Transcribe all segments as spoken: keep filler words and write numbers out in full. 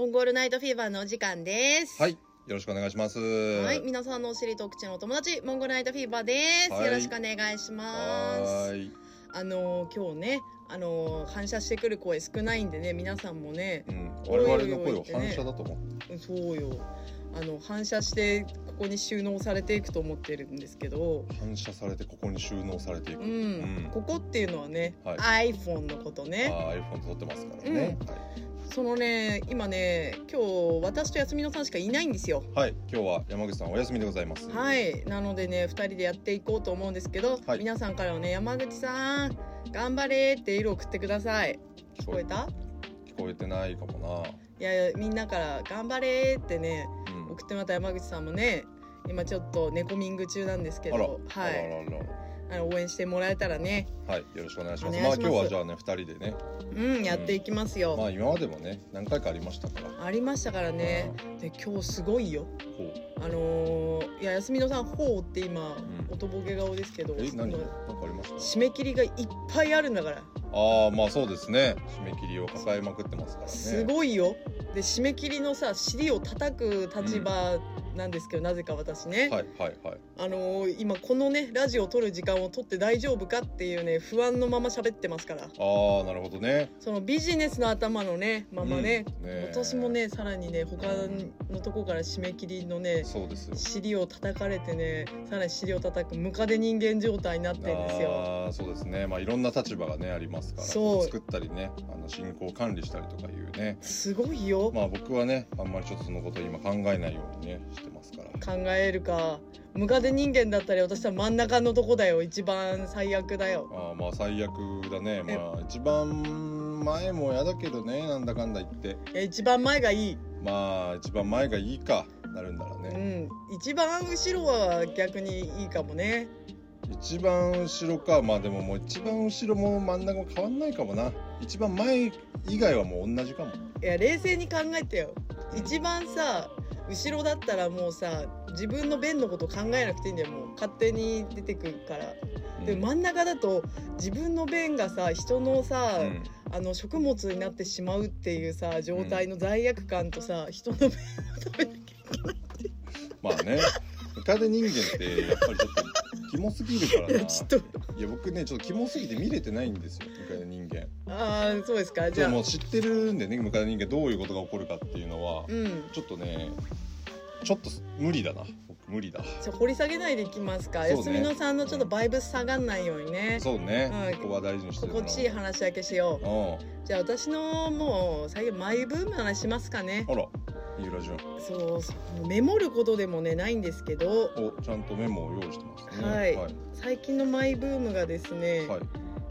ンゴールナイトフィーバーのお時間です。 はい、よろしくお願いします。 はい、皆さんのお尻とお口のお友達、モンゴールナイトフィーバーです。はい、よろしくお願いします。はい。あのー、今日ね、あのー、反射してくる声少ないんでね、皆さんもね、うん、 我々の声を反射だと思って、 ね、そうよ。あの反射してここに収納されていくと思ってるんですけど、 反射されてここに収納されていく、うんうん、ここっていうのはね、はい、iPhone のことね。 あ iPhone で撮ってますからね、 うん、はい、そのね今ね今日私と休みのさんしかいないんですよ。 はい、今日は山口さんお休みでございます。 はい、なのでねふたりでやっていこうと思うんですけど、はい、皆さんからはね山口さん頑張れってエールを送ってください。聞こえた？ 聞こえてないかもな。 いやいやみんなから頑張れってね、うん、送ってもらった山口さんもね今ちょっとネコミング中なんですけど、はい、あらあらあらあの応援してもらえたらね、 はい、よろしくお願いします。まあ今日はじゃあねふたりでね、 うん、やっていきますよ。 まあ今までもね何回かありましたからありましたからね。で今日すごいよ。あのー、いや休みのさんほうって今、うん、おとぼけ顔ですけど、 え何なんかありました？ 締め切りがいっぱいあるんだから。 ああまあそうですね、締め切りを抱えまくってますからね。 すごいよ。で締め切りのさ尻を叩く立場なんですけど、うん、なぜか私ね、 はいはいはい、 あのー、今このねラジオを撮る時間を撮って大丈夫かっていうね不安のまま喋ってますから。 ああなるほどね。 そのビジネスの頭のねままね、うん、ね私もねさらにね他のとこから締め切りのね、 そうですよ、 尻を叩かれてねさらに尻を叩くムカデ人間状態になってるんですよ。 ああそうですね、まあいろんな立場がねありますから、そう作ったりねあの進行管理したりとかいうねすごいよ。 まあ僕はねあんまりちょっとそのこと今考えないようにねしてますから。 考えるか。ムカデ人間だったり私は真ん中のとこだよ。一番最悪だよ。 ああまあ最悪だね。まあ一番前もやだけどね、なんだかんだ言ってえ一番前がいい。 まあ一番前がいいかなるんだらね、 うん、一番後ろは逆にいいかもね。 一番後ろか。まあでももう一番後ろも真ん中も変わんないかもな。一番前以外はもう同じかも。 いや冷静に考えてよ。一番さ後ろだったらもうさ自分の便のこと考えなくていいんだよ。もう勝手に出てくるから、うん、で真ん中だと自分の便がさ人のさ、うん、あの食物になってしまうっていうさ状態の罪悪感とさ、うん、人の便を食べなきゃいけないってまあねムカデ人間ってやっぱりちょっとキモすぎるからな。いやちょっといや僕ねちょっとキモすぎて見れてないんですよムカデ人間。 ああそうですか。じゃあもう知ってるんでねムカデ人間どういうことが起こるかっていうのは、うん、ちょっとねちょっと無理だな。僕無理だ。 じゃ掘り下げないでいきますか、ね、休みのさんのちょっとバイブス下がんないようにね。 そうね、うん、ここは大事にしてる心地いい話だけしよう。じゃあ私のもう最近マイブームの話しますかね。 あらいいラジオ。 そうそうメモることでもねないんですけど、 おちゃんとメモを用意してますね、 はい、はい、最近のマイブームがですね、はい、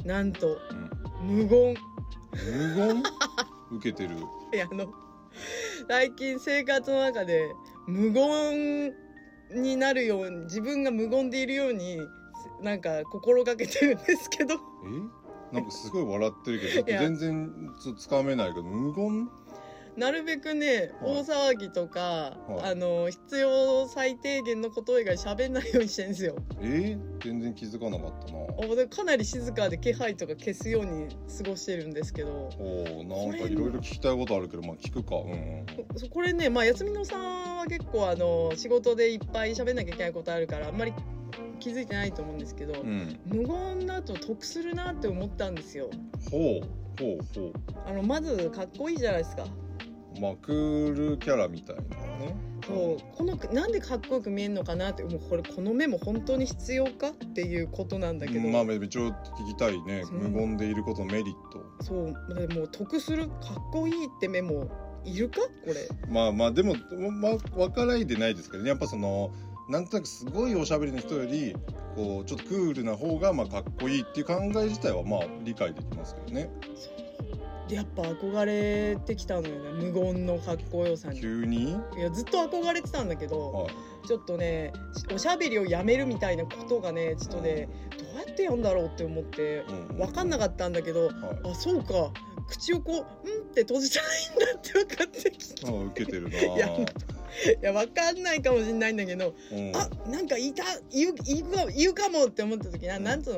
なんと、うん、無言。 無言受けてる。 いやあの最近生活の中で無言になるように自分が無言でいるようになんか心がけてるんですけど。 えなんかすごい笑ってるけど全然つかめないけど無言。 なるべくね、はい、大騒ぎとか、はい、あの必要最低限のこと以外喋んないようにしてるんですよ。 えー、全然気づかなかったな。 でかなり静かで気配とか消すように過ごしてるんですけど。 おなんかいろいろ聞きたいことあるけどまあ聞くか。うん、うん、 これねまあ休みのさんは結構あの仕事でいっぱい喋んなきゃいけないことあるからあんまり気づいてないと思うんですけど、うん、無言だと得するなって思ったんですよ。 ほうほうほう。 あのまずかっこいいじゃないですか。 まあクールキャラみたいなね。 そうこのなんでかっこよく見えるのかなってもうこれこの目も本当に必要かっていうことなんだけど、 うん、まあ一応聞きたいね。無言でいることのメリット。 そうでも得するかっこいいって目もいるかこれ。 まあまあでもまあ分からないでないですけどね。やっぱそのなんとなくすごいおしゃべりの人よりこうちょっとクールな方がまあかっこいいっていう考え自体はまあ理解できますけどね。 でやっぱ憧れてきたのよね無言のかっこよさに。 急に？ いやずっと憧れてたんだけど、 はい、 ちょっとねおしゃべりをやめるみたいなことがねちょっとね、うん、どうやってやんだろうって思って分かんなかったんだけど、はい、あそうか口をこううんって閉じたらいいんだって分かってきて。 あ受けてるな。 いやいや分かんないかもしれないんだけど、うん、あなんか言いた言う言うか言うかもって思った時な、うん、なんつうの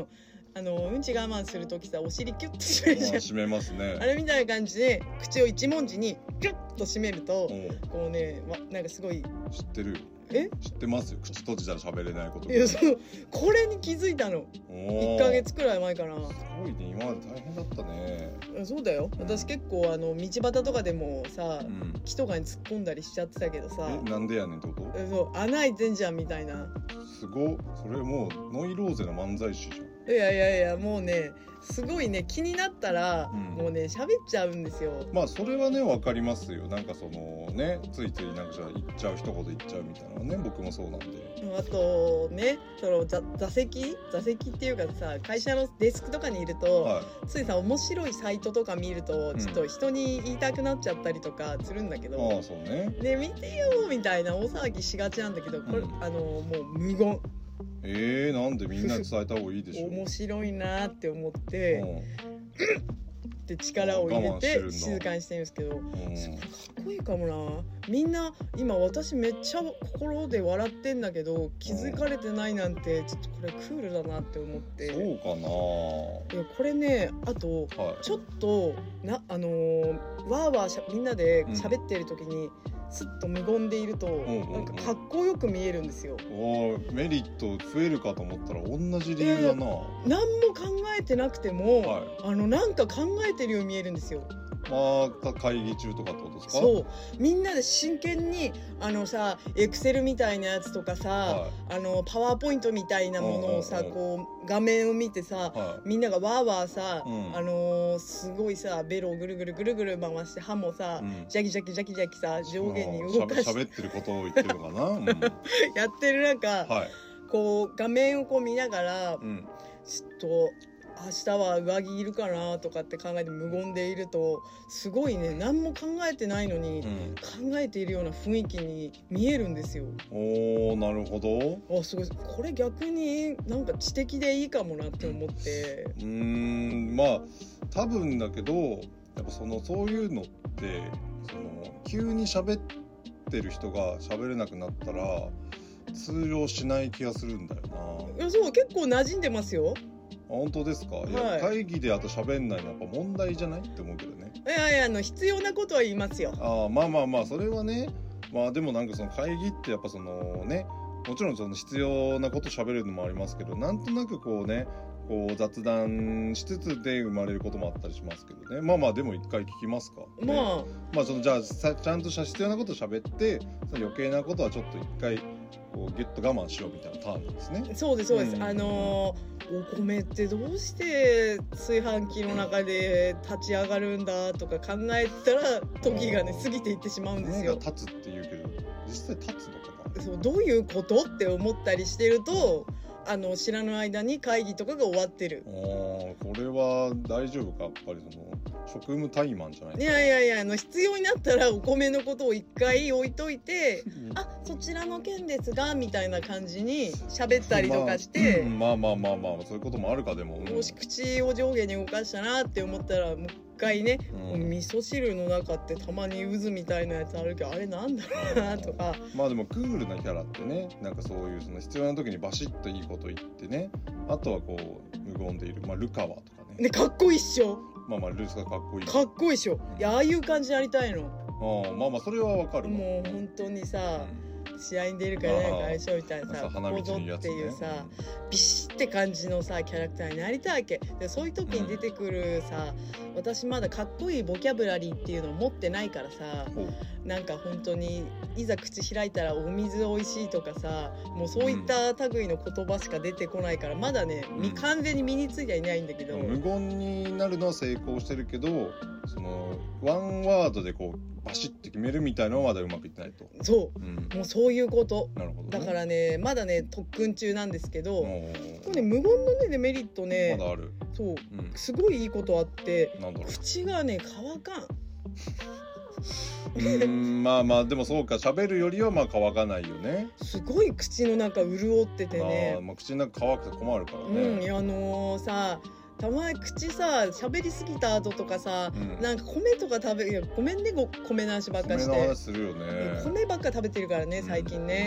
あのうんち我慢するときさお尻キュッと締めるじゃん。 締めますね。 あれみたいな感じで口を一文字にキュッと締めるとうんこうねわなんかすごい知ってるよ。 え知ってますよ。口閉じたら喋れないこと。 いやそうこれに気づいたのおいっーかげつくらい前かな。 すごいね。今まで大変だったね。 そうだよ。私結構あの道端とかでもさうん。 木とかに突っ込んだりしちゃってたけどさえなんでやねんってこと？ そう穴開いてんじゃんみたいな。 すごっ。それもうノイローゼの漫才師じゃん。 いやいやいやもうねすごいね気になったら、 うんもうね喋っちゃうんですよ。 まあそれはね分かりますよ。なんかそのねついついなんかじゃあ言っちゃう一言言っちゃうみたいなのはね僕もそうなんで。 あとねその座座席座席っていうかさ会社のデスクとかにいると、 はついさ面白いサイトとか見るとうんちょっと人に言いたくなっちゃったりとかするんだけい。 ど、 ああそうね。 ね見てよみたいな大騒ぎしがちなんだけどこれ、 うんあのもう無言えー、なんでみんなに伝えた方がいいでしょ。 面白いなって思っうて、 んで力を入れ我慢してるんだて静かにしてるんですけど、 うんかっこいいかもな。みんな今私めっちゃ心で笑ってんだけど気づかれてないなんてちょっとこれクールだなって思って。 そうかないやこれねあとはい。 ちょっとなあのー、わーわーしゃみんなで喋ってる時に、すっと無言でいると、 んうんうんなんかかっこよく見えるんですよ。 おーメリット増えるかと思ったら同じ理由だな。 何も考えてなくても、 はい。 あのなんか考えてるように見えるんですよ。 まあ会議中とかってことですか？ そうみんなで真剣にあのさエクセルみたいなやつとかさ、 はあのパワーポイントみたいなものをさ、 うんうんうんこう画面を見てさ、 はみんながわーわーさ、 うんあのーすごいさベロをぐるぐるぐるぐる回して歯もさ、 うんジャキジャキジャキジャキさい。 上下にまあ動かししゃべってることを言ってるのかな。うん、 やってる中、 はい。 こう画面をこう見ながら、 うん。 ちょっと明日は上着いるかなとかって考えて無言でいるとすごいね何も考えてないのに、 うん。 考えているような雰囲気に見えるんですよ。 おーなるほど。 あすごいこれ逆になんか知的でいいかもなって思って。 うーんまあ多分だけどやっぱそのそういうのってその急に喋ってる人が喋れなくなったら通用しない気がするんだよな。 いやそう結構馴染んでますよ。 あ本当ですか？いや、 はい会議であと喋んないのはやっぱ問題じゃないって思うけどね。 いやいやあの必要なことは言いますよ。 ああまあまあまあそれはね。まあでもなんかその会議ってやっぱそのねもちろんその必要なこと喋るのもありますけどなんとなくこうねこう雑談しつつで生まれることもあったりしますけどね。まあまあでも一回聞きますか、ね、 まあまあそのじゃあさちゃんとした必要なこと喋ってその余計なことはちょっと一回こうギュッと我慢しようみたいなターンなんですね。 そうですそうです、 うんあのーお米ってどうして炊飯器の中で立ち上がるんだとか考えたら時がね過ぎていってしまうんです米がよ。 立つって言うけど実際立つのかな。 そうどういうことって思ったりしてるとあの知らぬ間に会議とかが終わってる。 あーこれは大丈夫か。やっぱりその職務怠慢じゃないいですか。 やいやいやあの必要になったらお米のことを一回置いといてうんあそちらの件ですがみたいな感じに喋ったりとかして、 まあ、まあまあまあまあそういうこともあるかでも、うんもし口を上下に動かしたなって思ったらもう一回ね、 うん味噌汁の中ってたまに渦みたいなやつあるけどあれなんだろうなとか。 まあでもクールなキャラってねなんかそういうその必要な時にバシッといいこと言ってねあとはこう無言でいる、まあ、ルカワとかねねかっこいいっしょ。 まあまあルスがかっこいい。 かっこいいっしょ。いやああいう感じでやりたいの。 ああまあまあそれはわかるわ。 もう本当にさ、 うん試合に出るか出ないか相性みたいなさああ花道ここぞに言うやつねっていうさビシッって感じのさキャラクターになりたいわけでそういう時に出てくるさ、私まだかっこいいボキャブラリーっていうのを持ってないからさほうなんか本当にいざ口開いたらお水おいしいとかさもうそういった類の言葉しか出てこないからまだね、 うんみ完全に身についてはいないんだけど、 無言になるのは成功してるけどそのワンワードでこうバシッて決めるみたいなのはまだうまくいってないと。 そうんうもうそういうことなるほど、ね、 だからねまだね特訓中なんですけど、 もこれね無言のねデメリットねまだある。 そううんすごいいいことあってなんだろう。 口がね乾かん。 うーんまあまあでもそうか喋るよりはまあ乾かないよね。 すごい口の中潤っててあーね。 まあ口の中乾くと困るからうん、いね。 やあのー、さたまに口さ喋りすぎた後とかさ、 うんなんか米とか食べいやごめんねご米の話ばっか米のして話するよね。 米ばっか食べてるからね最近ね、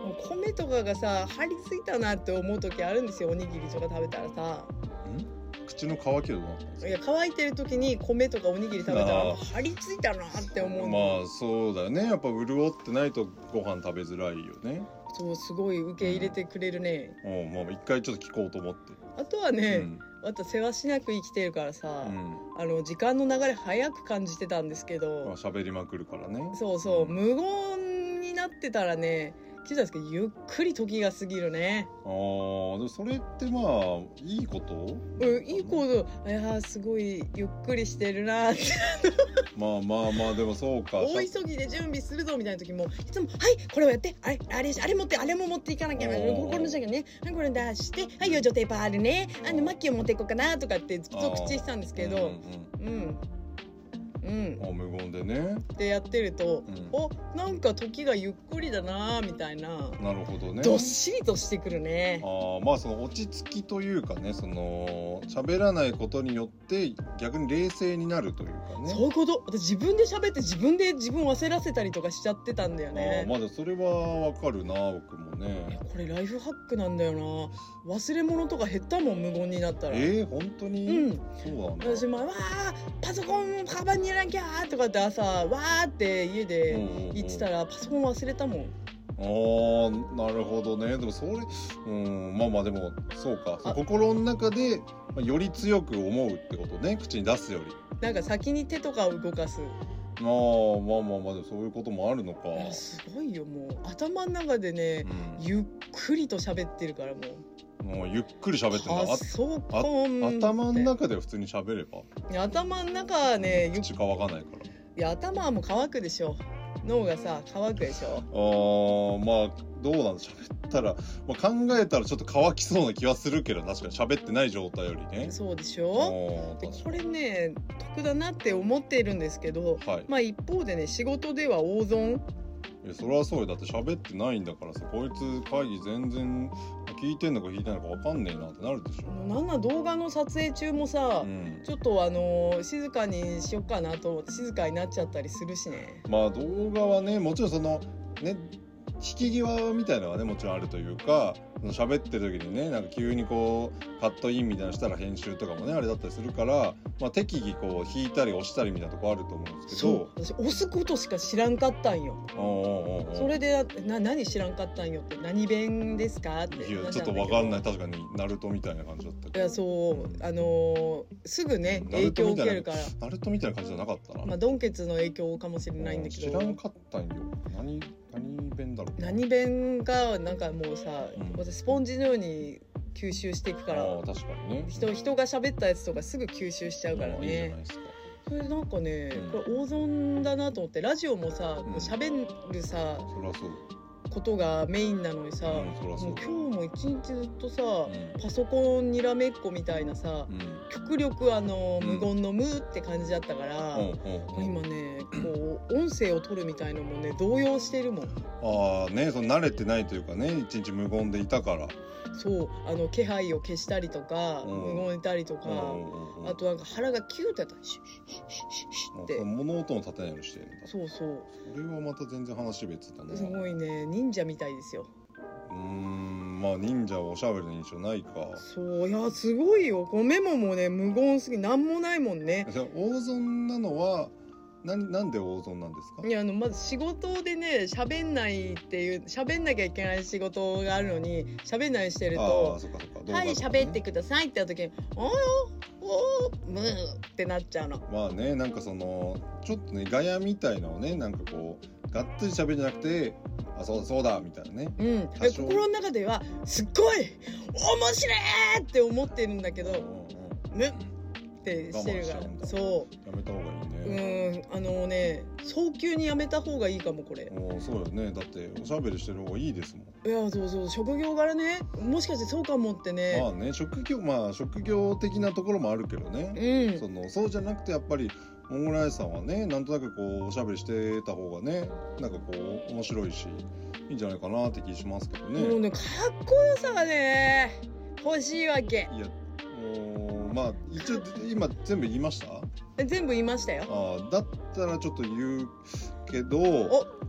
もう米とかがさ張り付いたなって思う時あるんですよ。おにぎりとか食べたらさ、 ん口の乾きはどうなったんですか？ いや乾いてる時に米とかおにぎり食べたらもう張り付いたなって思うの。 まあそうだよね、やっぱ潤ってないとご飯食べづらいよね。 そうすごい受け入れてくれるね、 うん、もう一回ちょっと聞こうと思って。 あとはね、 うん、 あと世話しなく生きてるからさ、 うん、 あの時間の流れ早く感じてたんですけど、 まあ喋りまくるからね。 そうそう、 うん、 無言になってたらね聞いたんですけどゆっくり時が過ぎるね。 ああ、でもそれってまあいいこと？ うん、いいこと。いやすごいゆっくりしてるなってまあまあまあでもそうか。 大急ぎで準備するぞみたいな時もいつもはいこれをやってあれあれあれ持ってあれも持っていかなきゃこれこれのじゃねはいこれ出してはい養生テーパーあるねあのマッキーを持っていこうかなとかってずっと口したんですけど、うん、うんうんあ無言でねってやってると、 うん、 おなんか時がゆっくりだなみたいな。 なるほどね。 どっしりとしてくるね。 あまあその落ち着きというかね、その喋らないことによって逆に冷静になるというかね。 そういうこと。私自分で喋って自分で自分忘れらせたりとかしちゃってたんだよね。 あまだそれはわかるな僕もいやね。 これライフハックなんだよな。忘れ物とか減ったもん無言になったら。 えー、本当に、 うん、 そうなんだ。 私もわーパソコンカバンに入れなきゃーとかって朝わーって家で言ってたらパソコン忘れたもん。 あーなるほどね。でもそれうんまあまあでもそうか、その心の中でより強く思うってことね、口に出すより。 なんか先に手とかを動かす。 あーまあまあまあでもそういうこともあるのか。 いやすごいよもう頭の中でね、 うん、 ゆっくりと喋ってるからもう。 もうゆっくり喋ってんだ。あそうあ頭の中で普通に喋れば。 いや頭の中はねゆっ口乾かないから。 いや頭はもう乾くでしょ。脳がさ乾くでしょ。 あーまあどうなんだ喋ったら、まあ、考えたらちょっと乾きそうな気はするけど確かに喋ってない状態よりね。 そうでしょ。でこれね得だなって思っているんですけど、はい、まあ一方でね仕事では大損。 いやそれはそうよ。だって喋ってないんだからさ、こいつ会議全然聞いてんのか聞いてないのか分かんねえなってなるでしょ。 なんな動画の撮影中もさ、うん、ちょっとあのー、静かにしよっかなと思って静かになっちゃったりするしね。 まあ動画はねもちろんそのね引き際みたいなのはねもちろんあるというか、喋ってる時にねなんか急にこうカットインみたいなのしたら編集とかもねあれだったりするから、まあ、適宜こう引いたり押したりみたいなとこあると思うんですけど、 そう私押すことしか知らんかったんよ。 おうおうおう、 それでな何知らんかったんよって何弁ですかっていやちょっと分かんない。確かにナルトみたいな感じだったけど。 いやそう、うん、あのー、すぐね影響を受けるから。 ナルトみたいな感じじゃなかったな。 まあドンケツの影響かもしれないんだけど、 知らんかったんよ。何何弁だろう。 何弁がなんかもうさ、うん、私スポンジのように吸収していくから。 あ確かにね。 人人が喋ったやつとかすぐ吸収しちゃうからね。 いいじゃないですか。 それなんかね、うん、これ大損だなと思って。ラジオもさ、うん、喋るさそりゃそうことがメインなのにさ、うん、もう今日も一日ずっとさ、うん、パソコンにらめっこみたいなさ、うん、極力あの、うん、無言の無って感じだったから、うん、今ねこう音声を取るみたいのもね動揺してるもん。 ああね、その慣れてないというかね一日無言でいたから。 そうあの気配を消したりとか、うん、無言いたりとか、うん、あとなんか腹がキューってやったらシュッシュッシュッシュッシュッって物音も立てないようにしてるんだ。 そうそうそれはまた全然話別だね。 すごいね忍者みたいですよ。 うーんまあ忍者はおしゃべりの印象ないか。 そういやすごいよ。このメモもね無言すぎなんもないもんね。 大損なのはな, なんで大損なんですか？ いやあのまず仕事でね喋んないっていう喋んなきゃいけない仕事があるのに喋んないしてるとはい喋ってくださいって言った時におーおームーってなっちゃうの。 まあねなんかそのちょっとねガヤみたいなのをねなんかこうがっつり喋るんじゃなくてあそうだそうだみたいなね、 うん、心の中ではすっごい面白いって思ってるんだけど、うんうん、むってしてるからそうやめた方がいいね。 うんあのね早急にやめた方がいいかもこれ。 おそうよねだっておしゃべりしてる方がいいですもん。 いやそうそう職業柄ねもしかしてそうかもってね。 まあね職業まあ職業的なところもあるけどね、うん、そのそうじゃなくてやっぱりモンゴルアイスさんはねなんとなくこうおしゃべりしてた方がねなんかこう面白いしいいんじゃないかなって気しますけどね。 もうねかっこよさがね欲しいわけ。 いやまあ一応今全部言いました？ 全部言いましたよ。 あだったらちょっと言うけどお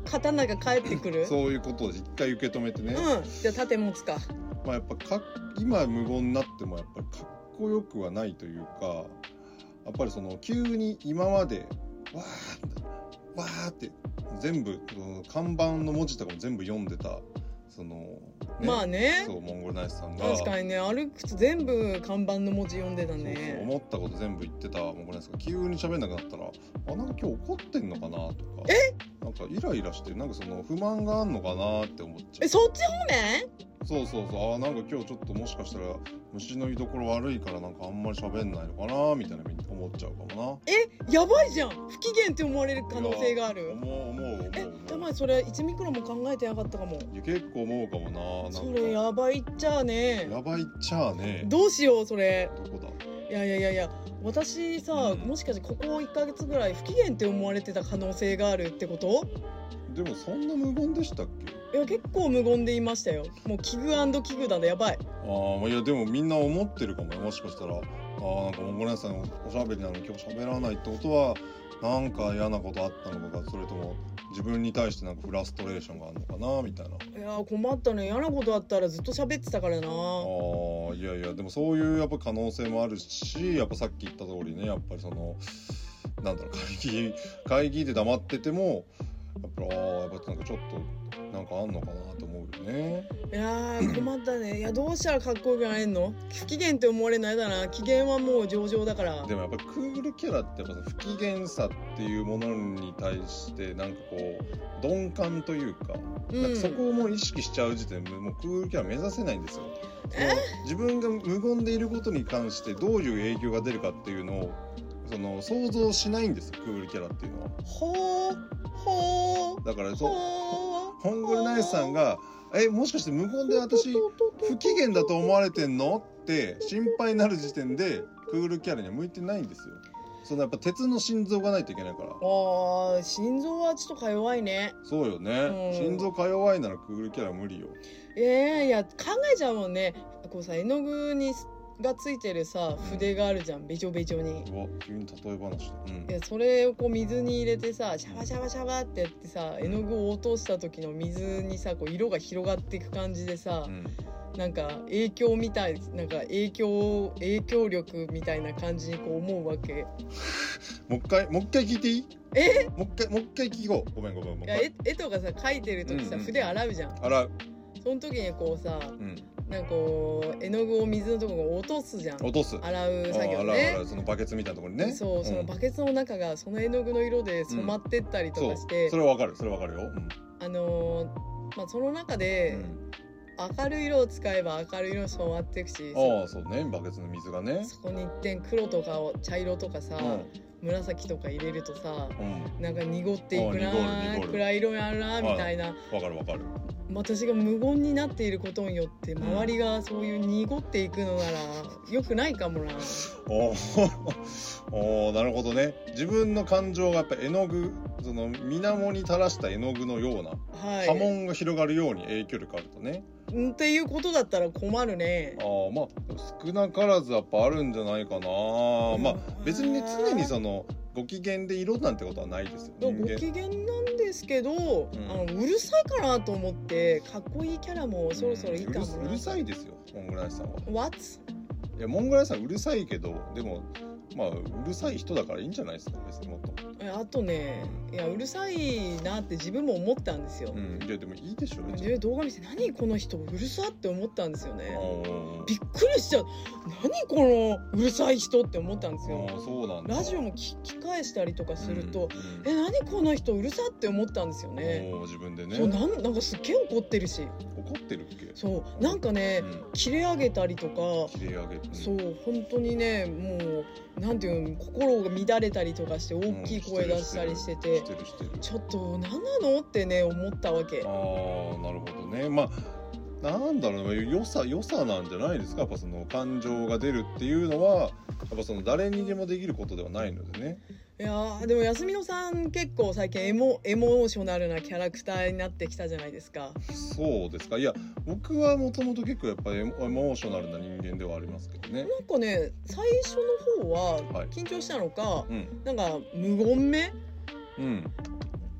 刀が返ってくる。 そういうことを一回受け止めてね、 うん、じゃあ盾持つか。 まあやっぱか今無言になってもやっぱりかっこよくはないというか、やっぱりその急に今までわーわーって全部看板の文字とかも全部読んでたその、ね、 まあね、 そうモンゴルナイスさんが確かにね、歩くと全部看板の文字読んでたね。 そうそう思ったこと全部言ってたモンゴルナイスが急に喋んなくなったら、あ、なんか今日怒ってんのかなとか、 えなんかイライラしてなんかその不満があんのかなって思っちゃう。 え、そっち方面？ そうそうそう、あ、なんか今日ちょっともしかしたら虫の居所悪いからなんかあんまり喋んないのかなみたいな思っちゃうかもな。 え、やばいじゃん、不機嫌って思われる可能性がある。 思う思う思う思う。 え、たまにそれいちミクロも考えてなかったかも。 いや結構思うかもな。なんかそれやばいっちゃあね。 やばいっちゃあね。 どうしようそれ。 どこだ。 いやいやいやいや、私さ、 うんもしかしてここいっかげつぐらい不機嫌って思われてた可能性があるってこと？ でもそんな無言でしたっけ？ いや、結構無言でいましたよ。もう危惧危惧だね、やばい。 ああ、いやでもみんな思ってるかもね。もしかしたら、ああ、なんかモンゴルナイスさんおしゃべりなのに今日喋らないってことはなんか嫌なことあったのか、それとも自分に対してなんかフラストレーションがあるのかなみたいな。 いや困ったね、嫌なことあったらずっと喋ってたからな。 ああ、いやいやでもそういうやっぱ可能性もあるし、やっぱさっき言った通りね、やっぱりそのなんだろう、会議会議で黙っててもやっぱり、ああ、やっぱなんかちょっとなんかあんのかなと思うよね。 いやー困ったね。いや、どうしたらかっこよくなれんの？不機嫌って思われないだな。機嫌はもう上々だから。 でもやっぱクールキャラってやっぱ不機嫌さっていうものに対してなんかこう鈍感というか、 うん、 なんかそこをもう意識しちゃう時点でもうクールキャラ目指せないんですよ。 え？ 自分が無言でいることに関してどういう影響が出るかっていうのをその想像しないんですよ、クールキャラっていうのは。 ほーほーだからそうほーモンゴルナイスさんがえもしかして無言で私不機嫌だと思われてんのって心配になる時点でクールキャラには向いてないんですよ。そのやっぱ鉄の心臓がないといけないから。 あー、心臓はちょっとか弱いね。 そうよね、 うん心臓か弱いならクールキャラ無理よ。 えー、いや考えちゃうもんね。こうさ、絵の具にがついてるさ筆があるじゃん、べちょべちょに。 うわ急に例え話だ、うん、 いや、それをこう水に入れてさシャバシャバシャバってやってさ、絵の具を落とした時の水にさこう色が広がっていく感じでさ、 うん、 なんか影響みたい、なんか影響影響力みたいな感じにこう思うわけ。 もう一回もう一回聞いていい？ え？ もう一回もう一回聞こう。ごめんごめんもういや、絵絵とかさ描いてる時さ、 うんうん筆洗うじゃん。 洗う。 その時にこうさ、 うんなんかこう絵の具を水のところに落とすじゃん。 落とす。 洗う作業あ洗うね洗うそのバケツみたいなところにね。 そう、そのバケツの中がその絵の具の色で染まってったりとかして、 そうそれはわかるそれはわかるよ。うんあのーまあその中で、 うん明るい色を使えば明るい色に染まっていくし、 ああそうね、バケツの水がね。 そこに一点黒とかを茶色とかさ、 うん紫とか入れるとさ、 うんなんか濁っていくなあ濁る濁る暗い色になるなみたいな。 わかるわかる。 私が無言になっていることによって周りがそういう濁っていくのなら良くないかもな。 おーおーなるほどね。自分の感情がやっぱ絵の具、その水面に垂らした絵の具のようなはい、 波紋が広がるように影響力あるとね。 んっていうことだったら困るね。 ああまあ少なからずやっぱあるんじゃないかな。まあ別にね常にそのご機嫌で色なんてことはないですよ。 ご人間機嫌なんですけど、 んあのうるさいかなと思ってかっこいいキャラもそろそろいいかもな。 うんうるうるさいですよモンゴルナイスさんは。 What？ いやモンゴルナイスさんうるさいけどでもまあうるさい人だからいいんじゃないですか別にもっと。 えあとね、いやうるさいなって自分も思ったんですよ。 うんいやでもいいでしょ別に。 で動画見て何この人うるさって思ったんですよね。 あびっくりしちゃう。何このうるさい人って思ったんですよ。 あそうなんだ。 ラジオも聞き返したりとかすると、 うんえ何この人うるさって思ったんですようんね。 おー自分でねそうなんなんかすっげえ怒ってるし、 怒ってるっけ。 そうなんかね、 うん切れ上げたりとか、 切れ上げてそう本当にねもうなんていうの心が乱れたりとかして大きい声出したりしてて、 してるしてる。 ちょっと何なのってね思ったわけ。 ああなるほどね。まあなんだろうな良さ良さなんじゃないですか。やっぱその感情が出るっていうのはやっぱその誰にでもできることではないのでね。 いやーでも安見野さん結構最近エモエモーショナルなキャラクターになってきたじゃないですか。 そうですか。いや僕はもともと結構やっぱりエモエモーショナルな人間ではありますけどね。 なんかね最初の方ははい緊張したのか、 うんなんか無言目うん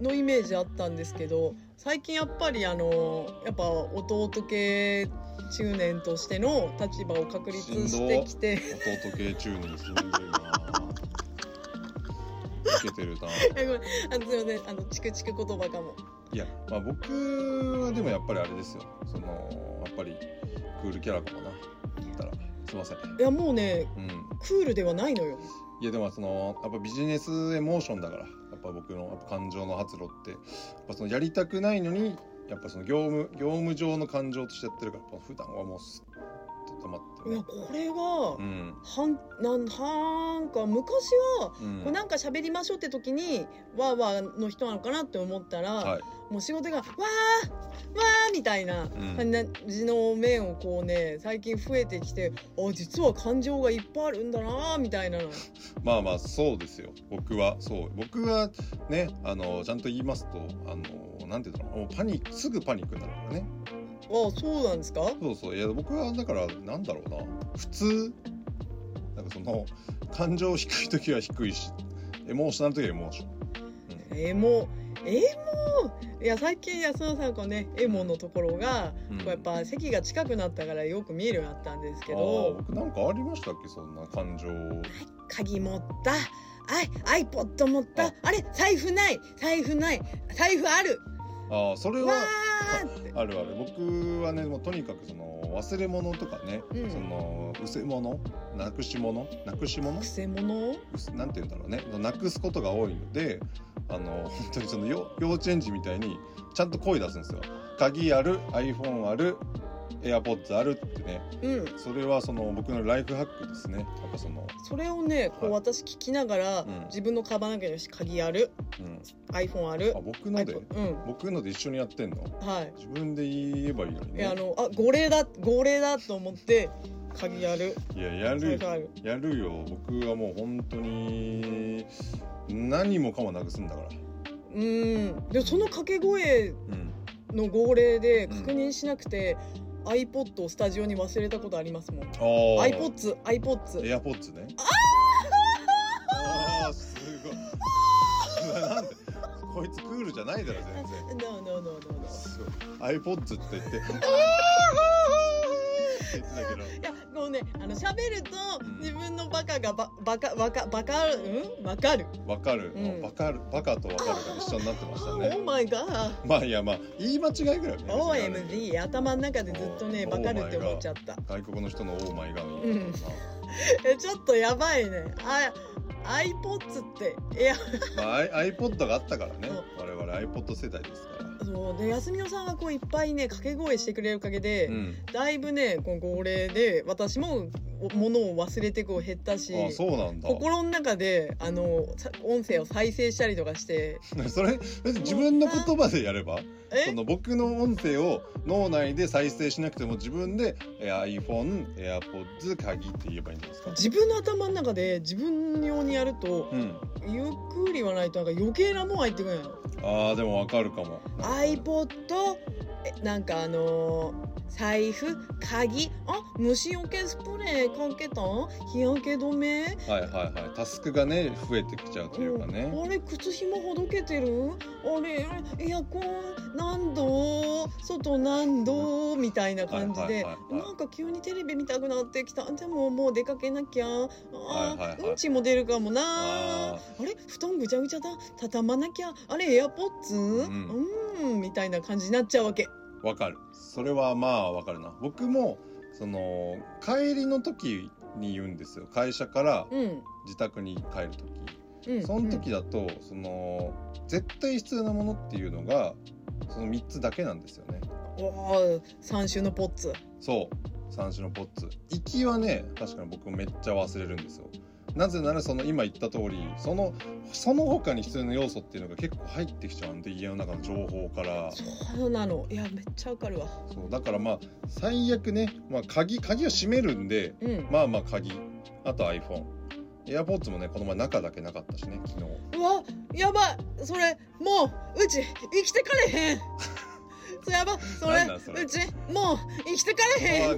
のイメージあったんですけど、最近やっぱりあのやっぱ弟系中年としての立場を確立してきて弟系中年すごいな受けてるな。 ごめん、あのすいません、あのチクチク言葉かも。 いや、まあ、僕はでもやっぱりあれですよ、そのやっぱりクールキャラかもな言ったらすいません。いやもうね、 うん、 クールではないのよ。 いやでもそのやっぱビジネスエモーションだから、やっぱ僕のやっぱ感情の発露ってやっぱそのやりたくないのにやっぱその業務業務上の感情としてやってるから、普段はもうすっと止まってね。 いやこれが、 うん、 はんなんはんか昔は、 うん、 こうなんか喋りましょうって時にわーわーの人なのかなって思ったら、 はい、 もう仕事がわーわーみたいな感じの面をこうね最近増えてきて、あ実は感情がいっぱいあるんだなみたいなの。 まあまあそうですよ。僕はそう僕はね、あのちゃんと言いますと、あのなんていうの、もうパニックすぐパニックになるからね。 ああそうなんですか。 そうそう、いや僕はだからなんだろうな、普通なんかその感情低い時は低いし、エモーショナル時はエモーション、 うん、エモエモいや最近安田さんこうねエモのところが、うん、こうやっぱ席が近くなったからよく見えるようになったんですけど、 僕なんかありましたっけ、そんな感情。 鍵持った、アイ iPod 持った、あ, あれ財布ない財布ない財布ある。 ああそれはあるある。僕はねもうとにかくその忘れ物とかね、うん、そのうせ物なくし物なくし物くせ物なんて言うんだろうね、なくすことが多いので、あの本当にその幼稚園児みたいにちゃんと声出すんですよ。鍵ある、 iPhone ある、AirPods あるってね、うん、それはその僕のライフハックですね。やっぱそのそれをねこう私聞きながら、うん、自分のカバンの中に鍵ある、うん、iPhone ある。 あ僕ので、うん、僕ので一緒にやってんの。はい。自分で言えばいいのにね。 いやあのあ号令だ号令だと思って鍵ある。 いややるやるよ。僕はもう本当に何もかもなくすんだから。うんでその掛け声の号令で確認しなくて、うん、iPod をスタジオに忘れたことありますもん。iPods、iPods、 AirPods ね。ああすごい。なんでこいつクールじゃないだろ全然。No no no no no。iPods って言って。いやもうねあの喋ると自分のバカがババカバカバカうんわかるわかる、うん、バカるバカとわかるが一緒になってましたね。 オーマイガー。 まあいやまあ言い間違いぐらい、ね。 オーエムジー 頭の中でずっとねバカるって思っちゃった。 外国の人のオーマイガーの言い方さ。えちょっとやばいね。あ iPods っていや、 まあ、iPod があったからね。我々 iPod 世代ですから。 そうで安美さんがこういっぱいね掛け声してくれるおかげで、うん、だいぶねこの号令で私も物を忘れてこう減ったし、 あそうなんだ。 心の中であの音声を再生したりとかしてそれ別に自分の言葉でやればその僕の音声を脳内で再生しなくても自分で iPhone、AirPods、鍵って言えばいいんですか。 自分の頭の中で自分用にやると、うん、ゆっくりはないとなんか余計なもん入ってくるの。 あーでもわかるかも。 iPod なんかあのー財布、鍵、あ、虫除けスプレーかけた？日焼け止め？ はいはいはい。タスクがね増えてきちゃうというかね。 あれ靴紐ほどけてる？あれエアコン何度？外何度？みたいな感じで、はいはいはいはい、なんか急にテレビ見たくなってきた。でももう出かけなきゃ。あ、はいはいはい、うんちも出るかもな。あ, あれ布団ぐちゃぐちゃだ。畳まなきゃ。あれエアポッツ？うん、うん、みたいな感じになっちゃうわけ。 わかる。それはまあわかるな。僕もその帰りの時に言うんですよ。会社から自宅に帰る時、うん、その時だと、うん、その絶対必要なものっていうのがそのみっつだけなんですよね。 おー、三種のポッツ。 そう三種のポッツ。行きはね確かに僕めっちゃ忘れるんですよ。なぜならその今言った通りそのその他に必要な要素っていうのが結構入ってきちゃうんで、家の中の情報から。 そうなの。いやめっちゃわかるわ。 そうだからまあ最悪ね、まあ、鍵鍵は閉めるんで、うん、まあまあ鍵、あと iPhone、 AirPods もねこの前中だけなかったしね昨日。 うわやばい、それもううち生きてかれへんそれやばそれそれうちもう生きてかれへん。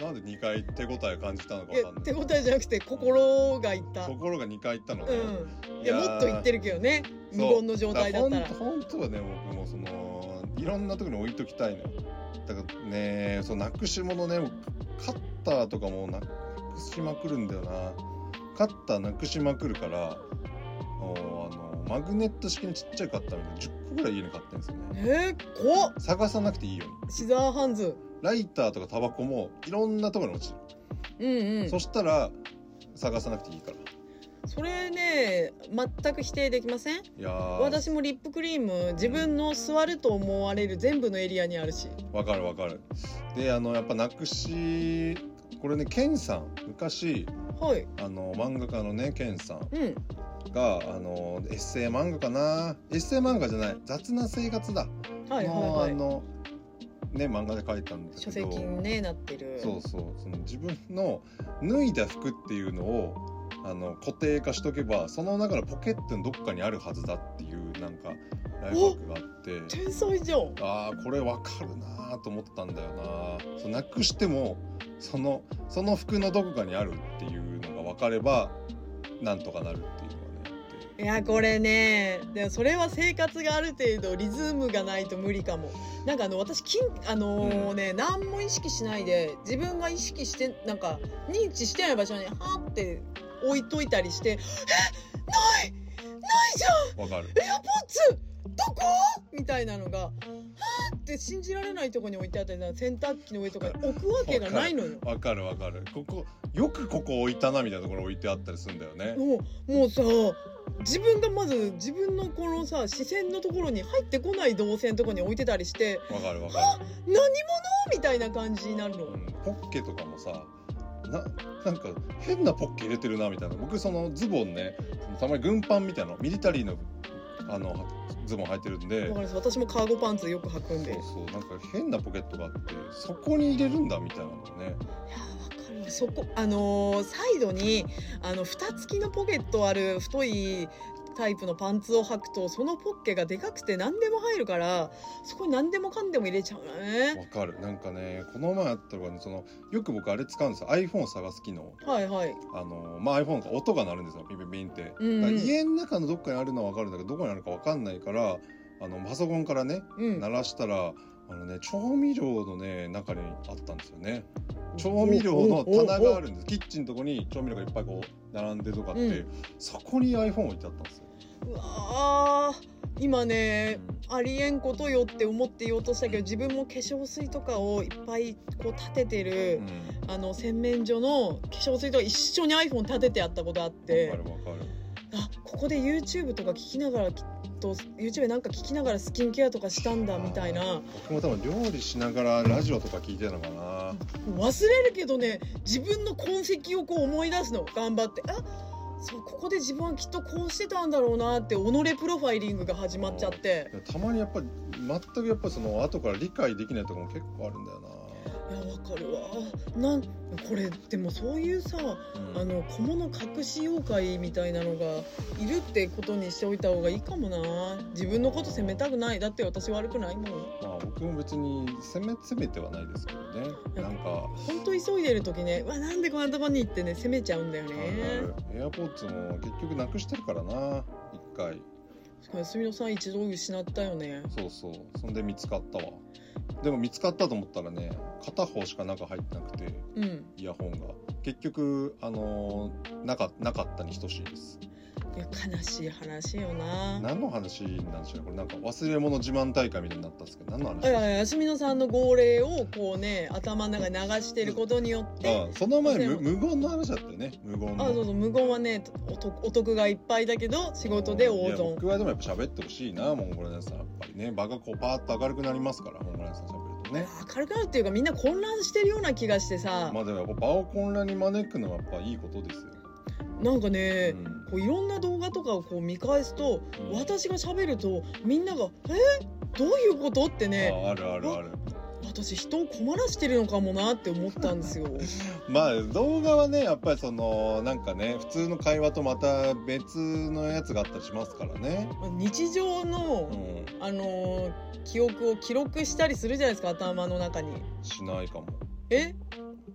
なんでにかい手応え感じたのかいやわかんない。 手応えじゃなくて心がいった。 心がにかい行ったのね。 うん。いやもっと言ってるけどね。無言の状態だったら。 本当はね、僕もそのいろんなところに置いときたいのよ。だからね、そうなくし物ね、カッターとかもなくしまくるんだよな。カッターなくしまくるから、あのマグネット式のちっちゃいカッターみたいなじゅっこぐらい家に買ってるんですよね。 えー、怖っ。 探さなくていいように。 シザーハンズ。 ライターとかタバコもいろんなところに落ちる。 うんうん。 そしたら探さなくていいから。 それね全く否定できません。いや私もリップクリーム自分の座ると思われる全部のエリアにあるし。 わかるわかる。であのやっぱなくしこれねケンさん昔、 はい、 あの漫画家のねケンさんうんがあのエッセイ漫画かなエッセイ漫画じゃない雑な生活だはいはいはい。 あのね漫画で書いたんですけど書籍に、ね、なってる。 そうそうその自分の脱いだ服っていうのをあの固定化しとけばその中のポケットのどっかにあるはずだっていうなんかライフハックがあって天才じゃん。 あーこれわかるなと思ったんだよな。そうなくしてもそのその服のどこかにあるっていうのが分かればなんとかなるっていうのがねあって。 いやこれねでもそれは生活がある程度リズムがないと無理かも。なんかあの私金あのー、ね、うん、何も意識しないで自分が意識してなんか認知してない場所にはーって置いといたりしてえないないじゃんわかるエアポッツどこみたいなのがはーって信じられないところに置いてあったり洗濯機の上とかに置くわけがないのよ。 わかるわかる。ここよくここ置いたなみたいなところ置いてあったりするんだよね。 もうもうさ自分がまず自分のこのさ視線のところに入ってこない動線のところに置いてたりしてわかるわかる何者みたいな感じになるの、 うん、ポッケとかもさな, なんか変なポッケ入れてるなみたいな。僕そのズボンねたまに軍パンみたいなミリタリーのあのズボン履いてるんで。 わかります。私もカーゴパンツよく履くんで。 そうそうなんか変なポケットがあってそこに入れるんだみたいなのね。 いやわかる。そこあのー、サイドにあの蓋付きのポケットある太いタイプのパンツを履くとそのポッケがでかくて何でも入るからそこに何でもかんでも入れちゃうね。 わかる。なんかねこの前あったのが、ね、そのよく僕あれ使うんですよ iPhone 探す機能。 はいはいあのまあ iPhone が音が鳴るんですよピンピンピンって、 うんうん、 家の中のどっかにあるのはわかるんだけどどこにあるかわかんないからあのパソコンからね、うん、鳴らしたらあのね調味料のね中にあったんですよね。調味料の棚があるんです。キッチンのとこに調味料がいっぱいこう並んでるとかって、うん、そこに iPhone 置いてあったんですよ。 うわ今ね、うん、ありえんことよって思って言おうとしたけど自分も化粧水とかをいっぱいこう立ててる、うん、あの洗面所の化粧水とか一緒に iPhone 立ててあったことあってわかるわかる。 あここで YouTube とか聞きながらきっと YouTube なんか聞きながらスキンケアとかしたんだみたいな。 僕も多分料理しながらラジオとか聞いてるのかな。 忘れるけどね自分の痕跡をこう思い出すの頑張ってあそうここで自分はきっとこうしてたんだろうなって己プロファイリングが始まっちゃってたまにやっぱり全くやっぱその後から理解できないところも結構あるんだよな。 いやわかるわなんこれでもそういうさ、うん、あの小物隠し妖怪みたいなのがいるってことにしておいた方がいいかもな。自分のこと責めたくない。だって私悪くないもん。 まあ僕も別に責め責めてはないですけどね。なんか本当急いでる時ねわなんでこんなとこに行ってね責めちゃうんだよね。 エアポッツも結局なくしてるからな一回。 しかもすみのさん一度失ったよね。 そうそうそんで見つかったわ。でも見つかったと思ったらね片方しか中入ってなくて、うん、イヤホンが結局あのー、なかなかったに等しいです。 いや悲しい話よな。 何の話なんでしょうねこれ。なんか忘れ物自慢大会みたいになったんですけど何の話。 いやいやすみのさんの号令をこうね頭の中に流してることによって、 うん、その前無言の話だったよね。無言の。 あそうそう無言はね お, お得がいっぱいだけど仕事で大損。 僕はでもやっぱ喋ってほしいなモンゴル姉さん。やっぱりね場がこうパーッと明るくなりますからモンゴル姉さん喋るとね。 明るくなるっていうかみんな混乱してるような気がしてさ。 まあでもやっぱ場を混乱に招くのはやっぱいいことですよ。 なんかね、うん、こういろんな動画とかをこう見返すと、うん、私が喋るとみんなが「えどういうこと?」ってね。 あ、あるあるある。 私人を困らしてるのかもなって思ったんですよ。 まあ動画はねやっぱりそのなんかね普通の会話とまた別のやつがあったりしますからね。 日常の、うん、あのー、記憶を記録したりするじゃないですか頭の中に。 しないかも。 え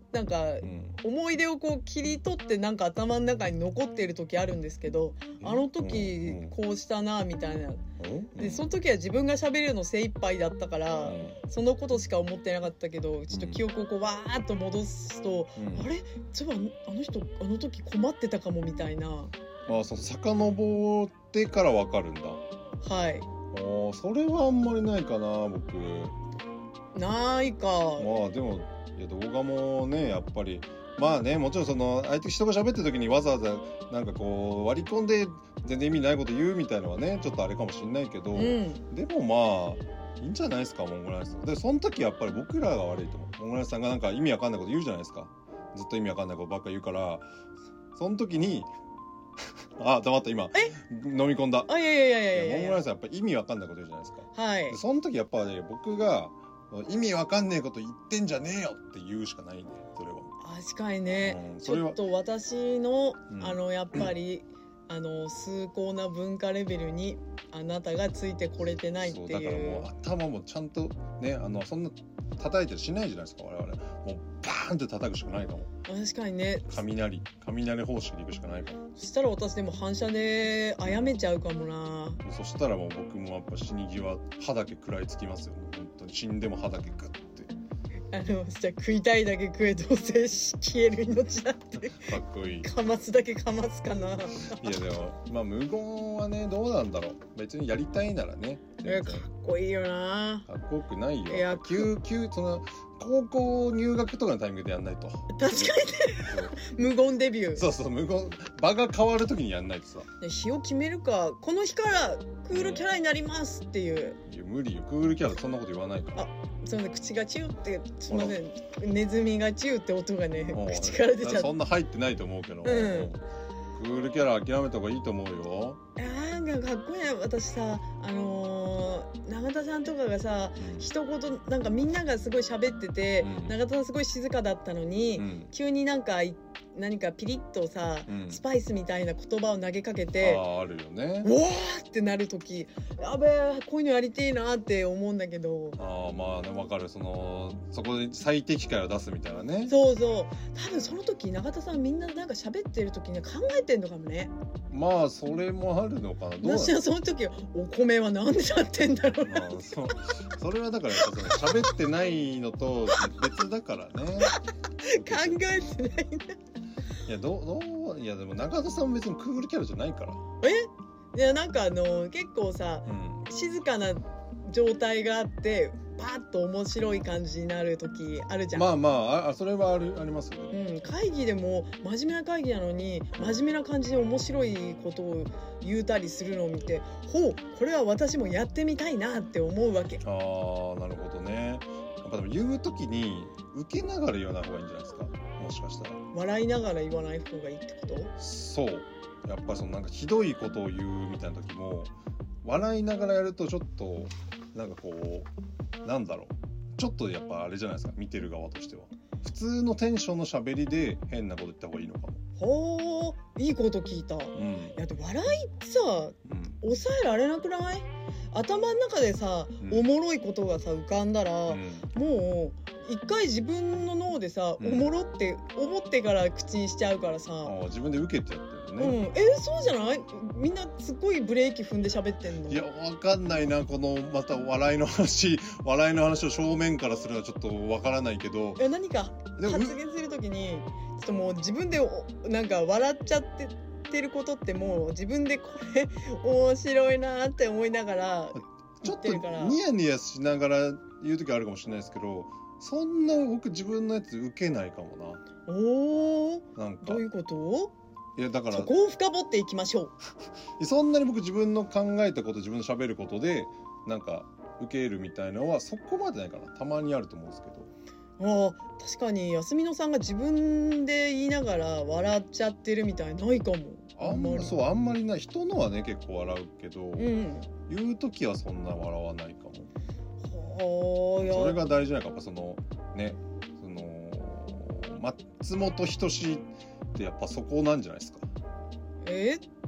なんかうん思い出をこう切り取ってなんか頭の中に残っている時あるんですけど、あの時うんこうしたなみたいな。 うんでその時は自分が喋るの精一杯だったから、そのことしか思ってなかったけど、ちょっと記憶をこうわーっと戻すと、 うんあれそういえばあの人あの時困ってたかもみたいな。 まあその遡ってから分かるんだ。 はいあーそれはあんまりないかな僕。 ないか。 まあでもいや動画もねやっぱりまあねもちろんその相手人が喋ってる時にわざわざなんかこう割り込んで全然意味ないこと言うみたいのはねちょっとあれかもしれないけど、 うん、 でもまあいいんじゃないですかモンゴライスさんで。その時やっぱり僕らが悪いと思う。モンゴライスさんがなんか意味わかんないこと言うじゃないですか。ずっと意味わかんないことばっか言うからその時にあ黙った今飲み込んだ。 あいやいやいやいやいやモンゴライスさんやっぱり意味わかんないこと言うじゃないですか。 はいでその時やっぱね僕が意味わかんねえこと言ってんじゃねえよって言うしかないんだよそれは。 確かにね、 うん、それはちょっと私の、 うんあのやっぱり、あの崇高な文化レベルにあなたがついてこれてないっていう。 そうだからもう頭もちゃんとねあのそんな叩いてしないじゃないですか我々。もうバーンって叩くしかないかも。 確かにね。 雷雷方式でいくしかないかも。 そしたら私でも反射であやめちゃうかもな。 そしたらもう僕もやっぱ死に際歯だけ食らいつきますよ。本当に死んでも歯だけグッてあのじゃあ食いたいだけ食えどうせ消える命だってかっこいい。 かますだけかますかな。 いやでもまあ無言はねどうなんだろう。別にやりたいならねえかっこいいよな。 かっこよくないよ。 いや急急その高校入学とかのタイミングでやんないと。 確かにね無言デビュー。 そうそう無言場が変わる時にやんないとさ。 で日を決めるか、この日からクールキャラになりますっていう。 いや無理よクールキャラそんなこと言わないから。 あすみません口がチューってすみませんネズミがチューって音がねもう口から出ちゃって。 そんな入ってないと思うけど、 んクールキャラ諦めた方がいいと思うよ。 なんかかっこいいな。私さあのー、永田さんとかがさ、 うん一言なんかみんながすごい喋ってて、 うん永田さんすごい静かだったのに、 うん急になんかい何かピリッとさ、 うんスパイスみたいな言葉を投げかけて、 あああるよね。 うわーってなる時やべえこういうのやりてえなって思うんだけど。 ああまあねわかる。そのそこで最適解を出すみたいなね。 そうそう多分その時永田さんみんななんか喋ってる時に考えてんのかもね。 まあそれもあるのかな。どうなの私はその時はお米はなんでなってんだろうな。 まあ、そそれはだからやっぱその喋ってないのと別だからね。 考えてないんだ。 いやどうどういやでも中田さんも別にクールキャラじゃないから。 いやなんかあの結構さうん静かな状態があってパーッと面白い感じになる時あるじゃん。 まあまああそれはあるありますよね。 うん、会議でも真面目な会議なのに真面目な感じで面白いことを言うたりするのを見て、ほうこれは私もやってみたいなって思うわけ。 ああなるほどね。やっぱでも言う時に受けながら言わない方がいいんじゃないですか。もしかしたら。 笑いながら言わない方がいいってこと？ そうやっぱりそのなんかひどいことを言うみたいな時も笑いながらやるとちょっとなんかこうなんだろうちょっとやっぱあれじゃないですか見てる側としては。普通のテンションの喋りで変なこと言った方がいいのかも。 ほーいいこと聞いた。いうんやで笑いってさうん抑えられなくない？頭の中でさ、 うんおもろいことがさ浮かんだら、 うんもう一回自分の脳でさ、 うんおもろって思ってから口にしちゃうからさ、 ああ自分で受けてやってるうん、 ね。 えそうじゃない？みんなすっごいブレーキ踏んで喋ってんの。 いやわかんないなこのまた笑いの話笑いの話を正面からするのはちょっとわからないけどいや何かでも発言するときにちょっともう自分でおなんか笑っちゃっててることってもう自分でこれ面白いなって思いながらちょっと言ってるから。 ニヤニヤしながら言う時あるかもしれないですけどそんな僕自分のやつ受けないかもおーな。なんかどういうこと？ いやだからそこを深掘っていきましょう。 そんなに僕自分の考えたこと自分の喋ることでなんか受けるみたいなのはそこまでないかな。たまにあると思うんですけど。 あ確かに安野さんが自分で言いながら笑っちゃってるみたいないかも。 あんまりそうあんまりない人のはね結構笑うけど、 うん言う時はそんな笑わないかも。 はあいやそれが大事なのかやっぱそのねその松本人志ってやっぱそこなんじゃないですか。 え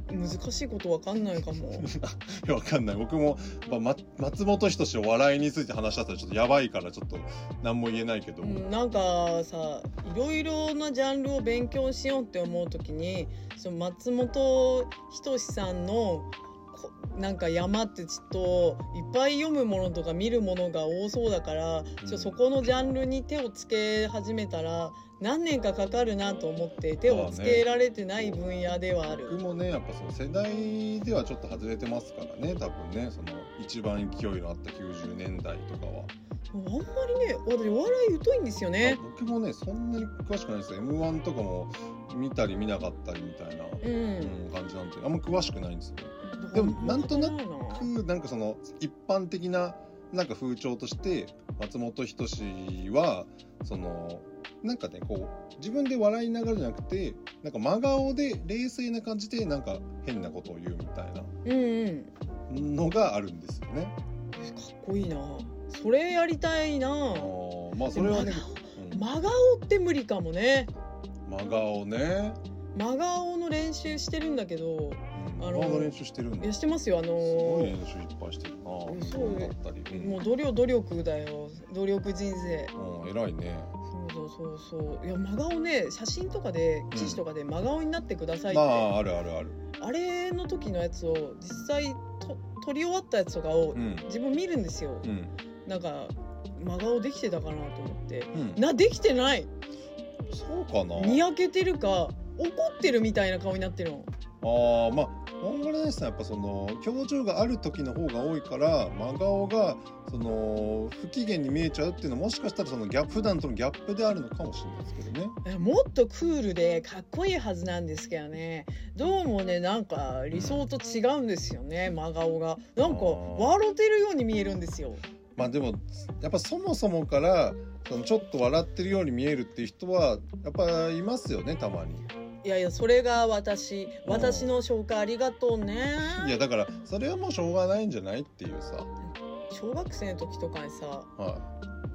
難しいことわかんないかも。 いやわかんない。僕も、ま、松本人志お笑いについて話し合ったらちょっとやばいからちょっと何も言えないけど、うん、 なんかさいろいろなジャンルを勉強しようって思うときにその松本人志さんのなんか山ってちょっといっぱい読むものとか見るものが多そうだから、うん、ちょそこのジャンルに手をつけ始めたら何年かかかるなと思って手をつけられてない分野ではある。 僕もねやっぱその世代ではちょっと外れてますからね多分ねその一番勢いのあったきゅうじゅうねんだいとかは。 あんまりね私お笑い疎いんですよね。 僕もねそんなに詳しくないですよ。 エムワン とかも見たり見なかったりみたいな、うんうん、感じなんであんま詳しくないんですよ。でもなんとなくなんかその一般的ななんか風潮として松本人志はそのなんかねこう自分で笑いながらじゃなくてなんか真顔で冷静な感じでなんか変なことを言うみたいなのがあるんですよね。 かっこいいな。それやりたいな。あまあそれはね真顔、うん、真顔って無理かもね。 真顔ね。 真顔の練習してるんだけど、 うん、あの真顔の練習してるんだ。 いやしてますよ。あのー、 すごい練習いっぱいしてるな。 そうだったり、うん、もう努力努力だよ。努力人生。 うん、偉いね。 そうそうそうそう。いや真顔ね写真とかで記事とかで真顔になってくださいって。 まああるあるある。 あれの時のやつを実際と撮り終わったやつとかを自分見るんですよ。うん、なんか真顔できてたかなと思って、うん、なできてない。 そうかな。 にやけてるか怒ってるみたいな顔になってるの。 ああまあモンゴルナイスさんやっぱその表情がある時の方が多いから真顔がその不機嫌に見えちゃうっていうのはもしかしたらそのギャップ普段とのギャップであるのかもしれないですけどね。 もっとクールでかっこいいはずなんですけどねどうもねなんか理想と違うんですよね、うん、真顔がなんか笑ってるように見えるんですよ。 まあでもやっぱそもそもからそのちょっと笑ってるように見えるっていう人はやっぱいますよねたまに。 いやいやそれが私私の紹介ありがとうね。 いやだからそれはもうしょうがないんじゃないっていうさ。 小学生の時とかにさ、 はい、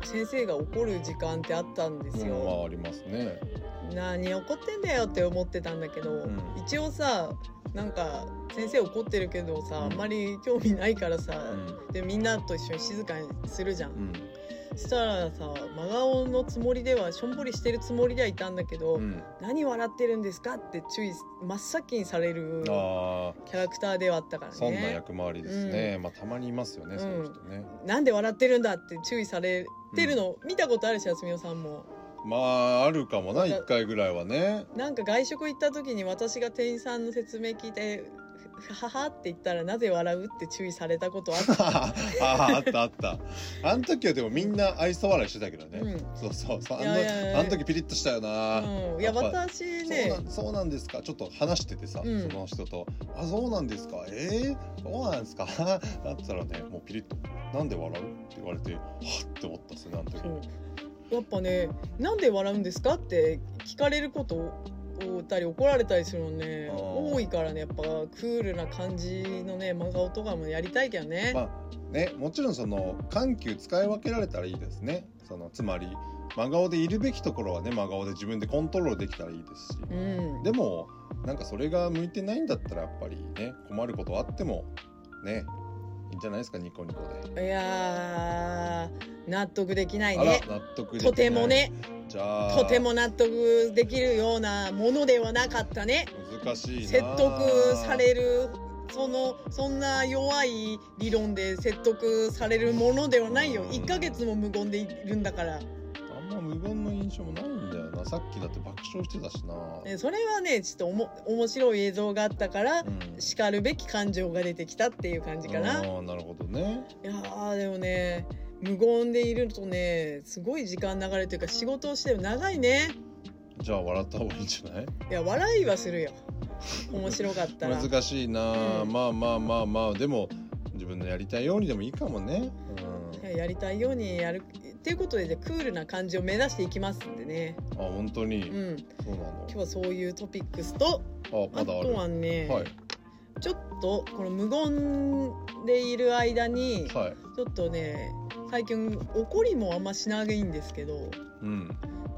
先生が怒る時間ってあったんですよ。 うん、まあありますね。 何怒ってんだよって思ってたんだけど、うん、一応さなんか先生怒ってるけどさ、うん、あんまり興味ないからさ、うん、でみんなと一緒に静かにするじゃん、うん、そしたらさ真顔のつもりではしょんぼりしてるつもりではいたんだけど、うん、何笑ってるんですかって注意真っ先にされるキャラクターではあったからね。 そんな役回りですね、うん、まあたまにいますよね、うん、そういう人ね。 なんで笑ってるんだって注意されてるの、うん、見たことあるしあすみおさんも。 まああるかもな、いっかいぐらいはね。 なんか外食行った時に私が店員さんの説明聞いてははって言ったらなぜ笑うって注意されたことあったああったあったあの時はでもみんな愛想笑いしてたけどね、うん、そうそうそう あ, のいやいやあの時ピリッとしたよな、 うん、いや私ねそうな、そうなんですかちょっと話しててさ、うん、その人とあそうなんですかえー、そうなんですかだったらねもうピリッとなんで笑うって言われてはっって思ったっすねあの時。 やっぱねなんで笑うんですかって聞かれることたり怒られたりするのね多いからねやっぱクールな感じのね真顔とかもやりたいけどね。 まあねもちろんその緩急使い分けられたらいいですね。そのつまり真顔でいるべきところはね真顔で自分でコントロールできたらいいですし、うん、でもなんかそれが向いてないんだったらやっぱりね困ることあってもねいいんじゃないですかニコニコで。 いやー納得できないね。 あら納得できない。 とてもねじゃあとても納得できるようなものではなかったね。 難しいな。 説得されるそのそんな弱い理論で説得されるものではないよ。いっかげつも無言でいるんだから。 あんま無言の印象もないんだよな。さっきだって爆笑してたしな。 それはねちょっとおも面白い映像があったから、うん、叱るべき感情が出てきたっていう感じかな。 ああなるほどね。 いやーでもね無言でいるとねすごい時間流れというか仕事をしても長いね。 じゃあ笑った方がいいんじゃない？いや笑いはするよ面白かったら。 難しいな、うん、まあまあまあまあでも自分のやりたいようにでもいいかもね、 うん、やりたいようにやるっていうことで、じゃクールな感じを目指していきますんでね。 あ本当に、 うん、 そうなの。 今日はそういうトピックスとあ, まだあ, るあとはね、 はい、 ちょっとこの無言でいる間に、 はい、 ちょっとね最近怒りもあんましないんですけど、 うん、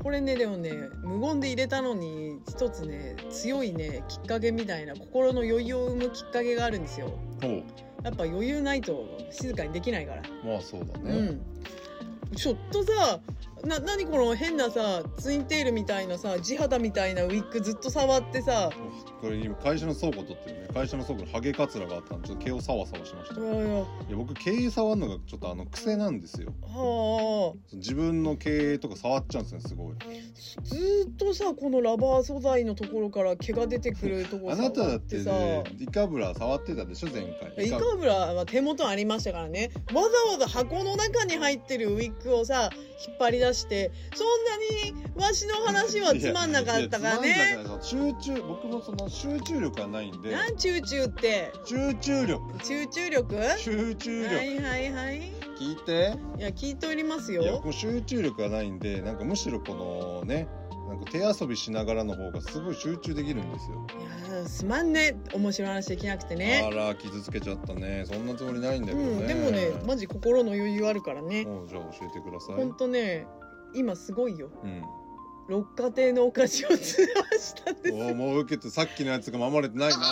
これねでもね無言で入れたのに一つね強いねきっかけみたいな心の余裕を生むきっかけがあるんですよ。 ほう。 やっぱ余裕ないと静かにできないから。 まあそうだね。 うん。ちょっとさな何この変なさツインテールみたいなさ地肌みたいなウィッグずっと触ってさ。 これ今会社の倉庫取ってるね。会社の倉庫にハゲカツラがあったんでちょっと毛をサワサワしました。いやいや僕毛触るのがちょっとあの癖なんですよ。 はあ。自分の毛とか触っちゃうんですねすごい。 ずーっとさこのラバー素材のところから毛が出てくるところあなただってさ、 ね、イカブラ触ってたでしょ前回。 イカブラは手元ありましたからね。わざわざ箱の中に入ってるウィッグをさ引っ張り出してそんなにわしの話はつまんなかったからね。 いやいやつまんなかった集中僕もその集中力がないんで。 なん集中って集中力集中力集中力はいはいはい聞いて。 いや聞いておりますよ。 いやこう集中力がないんでなんかむしろこのねなんか手遊びしながらの方がすごい集中できるんですよ。 いやすまんね面白い話できなくてね。 あら傷つけちゃったね。そんなつもりないんだけどね、 うん、でもねマジ心の余裕あるからね。 もうじゃあ教えてください。 ほんとね今すごいよ。 うん六花亭のお菓子を通販したんですよ。 おもう受けてさっきのやつが守れてないな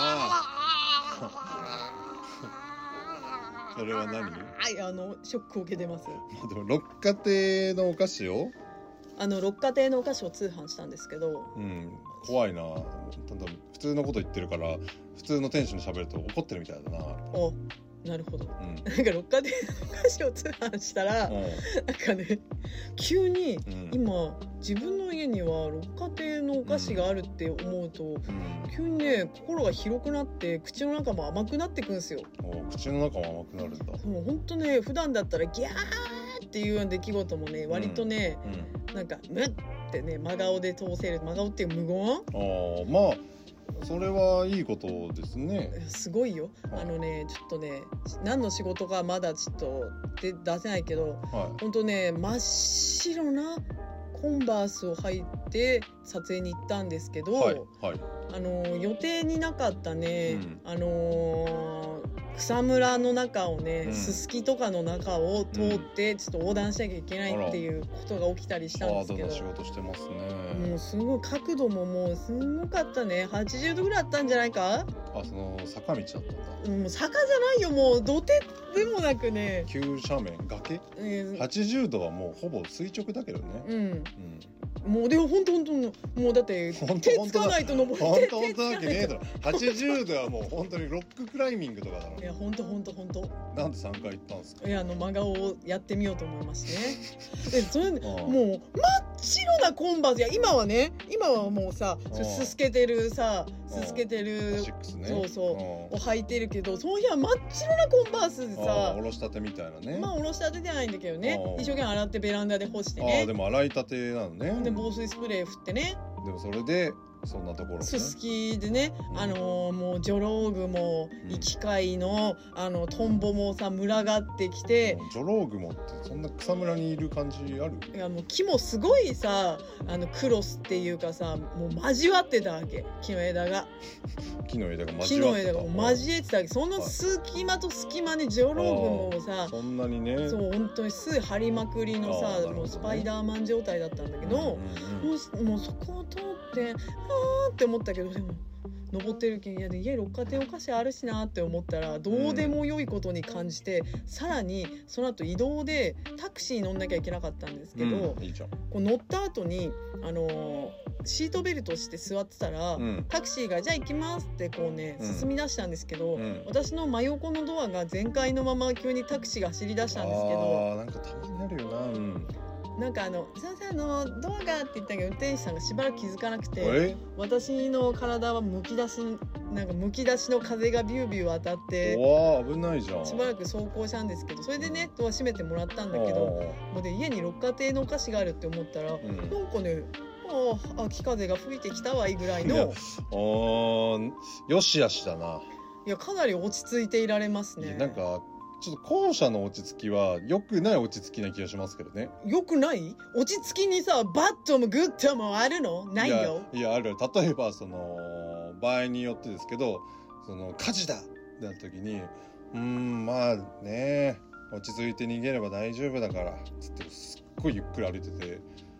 それは何？ はいあのショックを受けてます。 でも六花亭のお菓子をあの六花亭のお菓子を通販したんですけど、 うん怖いな。普通のこと言ってるから普通のテンションで喋ると怒ってるみたいだな。 おなるほど、 うん、 なんか六花亭のお菓子を通販したら、うん、なんかね急に、うん、今自分の家には六花亭のお菓子があるって思うと、うん、急にね心が広くなって口の中も甘くなってくんですよ。 お口の中も甘くなるんだ。 もうほんとね普段だったらギャーっていうような出来事もね割とね、うん、なんかムッってね真顔で通せる。真顔っていう無言。 ああまあそれはいいことですね。 すごいよ。あのねちょっとね何の仕事かまだちょっとで出せないけど、はい、ほんとね真っ白なコンバースを履いて撮影に行ったんですけど、はいはい、あの予定になかったね、うん、あのー草むらの中をね、すすきとかの中を通ってちょっと横断しなきゃいけないっていうことが起きたりしたんですけど、 ハードな仕事してますね。 もうすごい角度ももうすごかったね。はちじゅうどぐらいあったんじゃないか。 あその坂道だったんだ。 もう坂じゃないよもう土手でもなくね急斜面崖、えー、はちじゅうどはもうほぼ垂直だけどね。うん、うんもうでも本当本当のもうだって手つかないと登って本当本当なわけねえだろ。はちじゅうどはもう本当にロッククライミングとかだろ。 いや本当本当本当。 なんでさんかい行ったんですか。 いやあの真顔をやってみようと思いましてね。でそれもう真っ白なコンバース。いや今はね今はもうさすすけてるさすすけてる、ね、そうそうを履いてるけどその日は真っ白なコンバースでさおろしたてみたいなね。 まあおろしたてじゃないんだけどね一生懸命洗ってベランダで干してね。 あでも洗いたてなのね。 で防水スプレー振ってね。 でもそれでそんなところ、ね、 すすきでね、うん、あのー、もうジョロウグも生き貝の、うん、あのトンボもさ群がってきて、 ジョロウグもってそんな草むらにいる感じある？ いやもう木もすごいさあのクロスっていうかさもう交わってたわけ。木の枝が木の枝が交わってた。 木の枝が交えてたわけ。その隙間と隙間にジョロウグもさそんなにねそう本当に巣張りまくりのさ、ね、もうスパイダーマン状態だったんだけど、うんうんうん、もう、もうそこを通ってあーって思ったけどでも登ってるけんいやで家六花亭お菓子あるしなって思ったらどうでも良いことに感じて、うん、さらにその後移動でタクシーに乗んなきゃいけなかったんですけど、うん、いいじゃん。こう乗った後にあのー、シートベルトして座ってたら、うん、タクシーがじゃあ行きますってこうね進み出したんですけど、うん、私の真横のドアが全開のまま急にタクシーが走り出したんですけど、 あなんかたまになるよな、うんなんかあの「すいませんあのドアが」って言ったけど運転手さんがしばらく気づかなくて私の体はむき出しなんかむき出しの風がビュービュー当たってわ危ないじゃん。 しばらく走行したんですけどそれでねドア閉めてもらったんだけどもうで家に六花亭のお菓子があるって思ったら、うん、なんかねあ秋風が吹いてきたわいぐらいのあよしあしだな。 いやかなり落ち着いていられますね。 なんかちょっと後者の落ち着きは良くない落ち着きな気がしますけどね。 良くない？落ち着きにさバットもグッドもあるの？ないよ。 いや、いやある。例えばその場合によってですけどその火事だってなった時にうーんまあね落ち着いて逃げれば大丈夫だからつってすっごいゆっくり歩いてて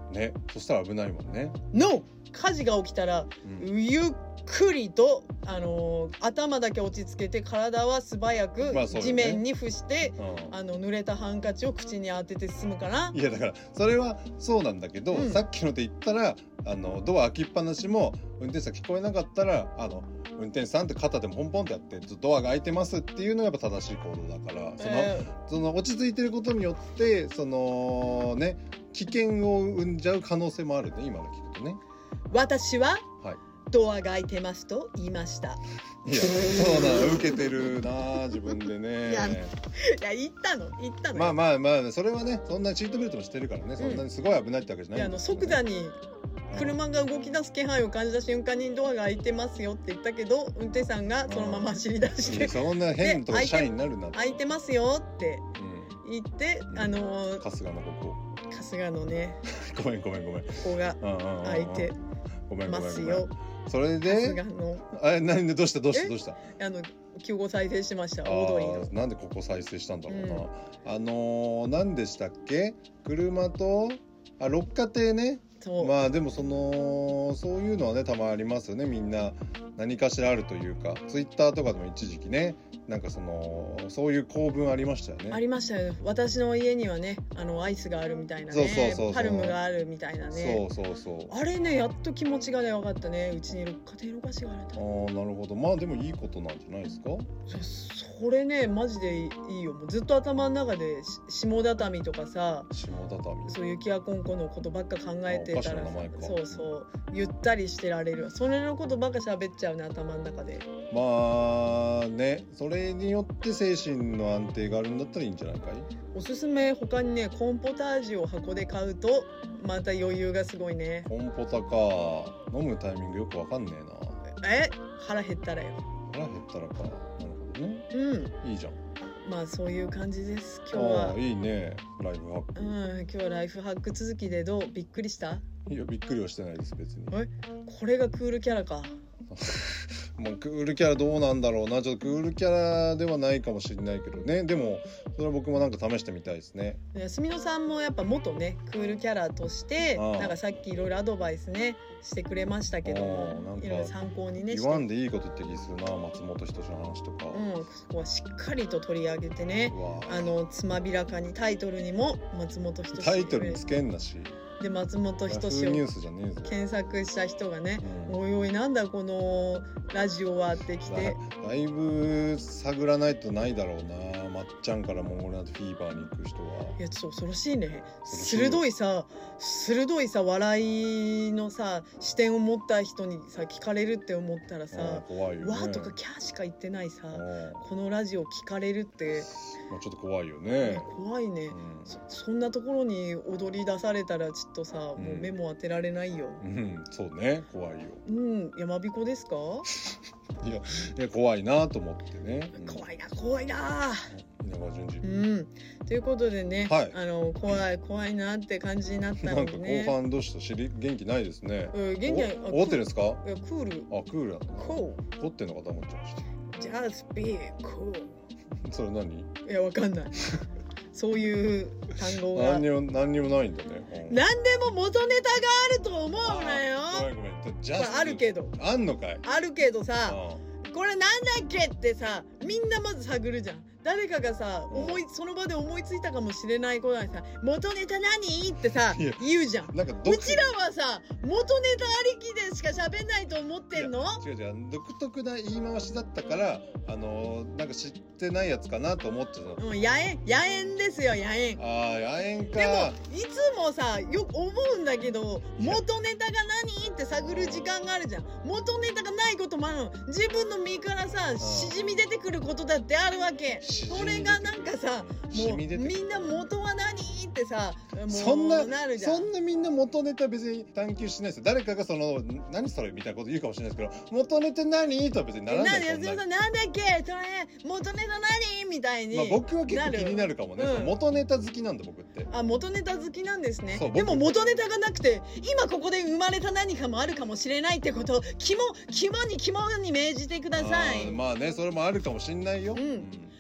ね、そしたら危ないもんね。 の火事が起きたら、 うん、 ゆっくりと、あのー、頭だけ落ち着けて体は素早く地面に伏して、まあね、うん、あの濡れたハンカチを口に当てて進むかな。 いやだからそれはそうなんだけど、うん、さっきので言ったらあのドア開きっぱなしも運転手さん聞こえなかったらあの運転手さんって肩でもポンポンってやってドアが開いてますっていうのがやっぱ正しい行動だから、その、えー、その落ち着いてることによってそのね危険を生んじゃう可能性もあるね、今の聞くとね。 私は、はい、ドアが開いてますと言いました。 いやそうなの、受けてるな自分でね。 いやいや言ったの言ったのまあまあまあそれはね、そんなシートベルトもしてるからね、そんなにすごい危ないってわけじゃないんですけどね。 いやあの即座に車が動き出す気配を感じた瞬間にドアが開いてますよって言ったけど、運転手さんがそのまま走り出して、 そんな変なとこ社員になるなって、 開いてますよって言って、うん、あのー、 春日のここ春日のねごめんごめんごめん、ここが開いてますよ。 それで春日のあれ何でどうしたどうしたどうしたあの救護再生しました。オードリーのなんでここ再生したんだろうな、うん、あのー、何でしたっけ、車とあ六花亭ね。まあでもそのそういうのはねたまありますよね。みんな何かしらあるというか、ツイッターとかでも一時期ねなんかそのそういう構文ありましたよね。 ありましたよ。私の家にはねあのアイスがあるみたいなね、 そうそうそうそう、 パルムがあるみたいなね。 そうそうそう、 あれねやっと気持ちがね分かったね。うちに六花亭の菓子があると。 ああなるほど。まあでもいいことなんじゃないですか。 それねマジでいいよ。もうずっと頭の中で下畳とかさ、 下畳そう雪やこんこのことばっか考えてたら、そうそうゆったりしてられる。それのことばっか喋っちゃうね頭の中で。 まあね、それによって精神の安定があるんだったらいいんじゃないかい。 おすすめ他にねコーンポタージュを箱で買うとまた余裕がすごいね。 コーンポタか、飲むタイミングよくわかんねえな。 え腹減ったらよ。 腹減ったらか、なるほどね。 うんいいじゃん。 まあそういう感じです。今日は。 あいいね、ライフハック。 うん今日はライフハック続きでどう？びっくりした？ いやびっくりはしてないです別に。 えこれがクールキャラか。 もうクールキャラどうなんだろうな。ちょっとクールキャラではないかもしれないけどね。でもそれは僕もなんか試してみたいですね。 すみのさんもやっぱ元ねクールキャラとしてああなんかさっきいろいろアドバイスねしてくれましたけども、いろいろ参考にね言わんでいいこと言って気するな。松本人志の話とか、 うん、そこはしっかりと取り上げてね、あのつまびらかにタイトルにも松本人志タイトルにつけんなしで松本人志を検索した人がね、うん、おいおいなんだこのラジオはってきてだ, だいぶ探らないとないだろうな。まっちゃんからモンゴルナートフィーバーに行く人は。 いやちょっと恐ろしいね。鋭いさ鋭いさ笑いのさ視点を持った人にさ聞かれるって思ったらさ、 怖いよね、 わーとかキャーしか言ってないさこのラジオ聞かれるってまあちょっと怖いよね。 怖いね、うん、そ, そんなところに踊り出されたらちょっとさ、うん、もう目も当てられないよ。 うん、そうね怖いよ。 うん山彦ですか？ いやいや怖いなと思ってね、 うん、怖いな怖いな。 稲川淳二、 うん、ということでね、はい、あの怖い怖いなって感じになったのでね。 なんか後半どうした？知り元気ないですね。 うん、元気ない。 怒ってるんですか？いやクール。 あクールだったな。 こう怒ってんのかと思っちゃいました。 Just be cool。 それ何？ いやわかんない。そういう単語が何にも何にもないんだね。 うん、何でも元ネタがあると思うなよ。 ごめんごめん。 じゃあるけど。 あんのかい？ あるけどさ、これなんだっけってさみんなまず探るじゃん。誰かがさ思いその場で思いついたかもしれないことにさ元ネタ何ってさ言うじゃん。なんかうちらはさ元ネタありきでしか喋んないと思ってんの？ 違う違う独特な言い回しだったからあのー、なんか知ってないやつかなと思っちゃった。 もう野猿野猿ですよ野猿。 ああ野猿か。 でもいつもさよく思うんだけど元ネタが何って探る時間があるじゃん。元ネタがないこともあるの。自分の身からさしじみ出てくることだってあるわけ。それがなんかさもうみんな元は何ってさもうそんななるじゃん。 そんなみんな元ネタ別に探求しないですよ。誰かがその何それみたいなこと言うかもしれないですけど元ネタ何とは別にならない。 なんだっけそれ元ネタ何みたいに、 まあ、僕は結構気になるかもね、うん、元ネタ好きなんだ僕って。あ元ネタ好きなんですね。でも元ネタがなくて今ここで生まれた何かもあるかもしれないってことを肝肝に肝に銘じてください。 あまあねそれもあるかもしんないよ、 うん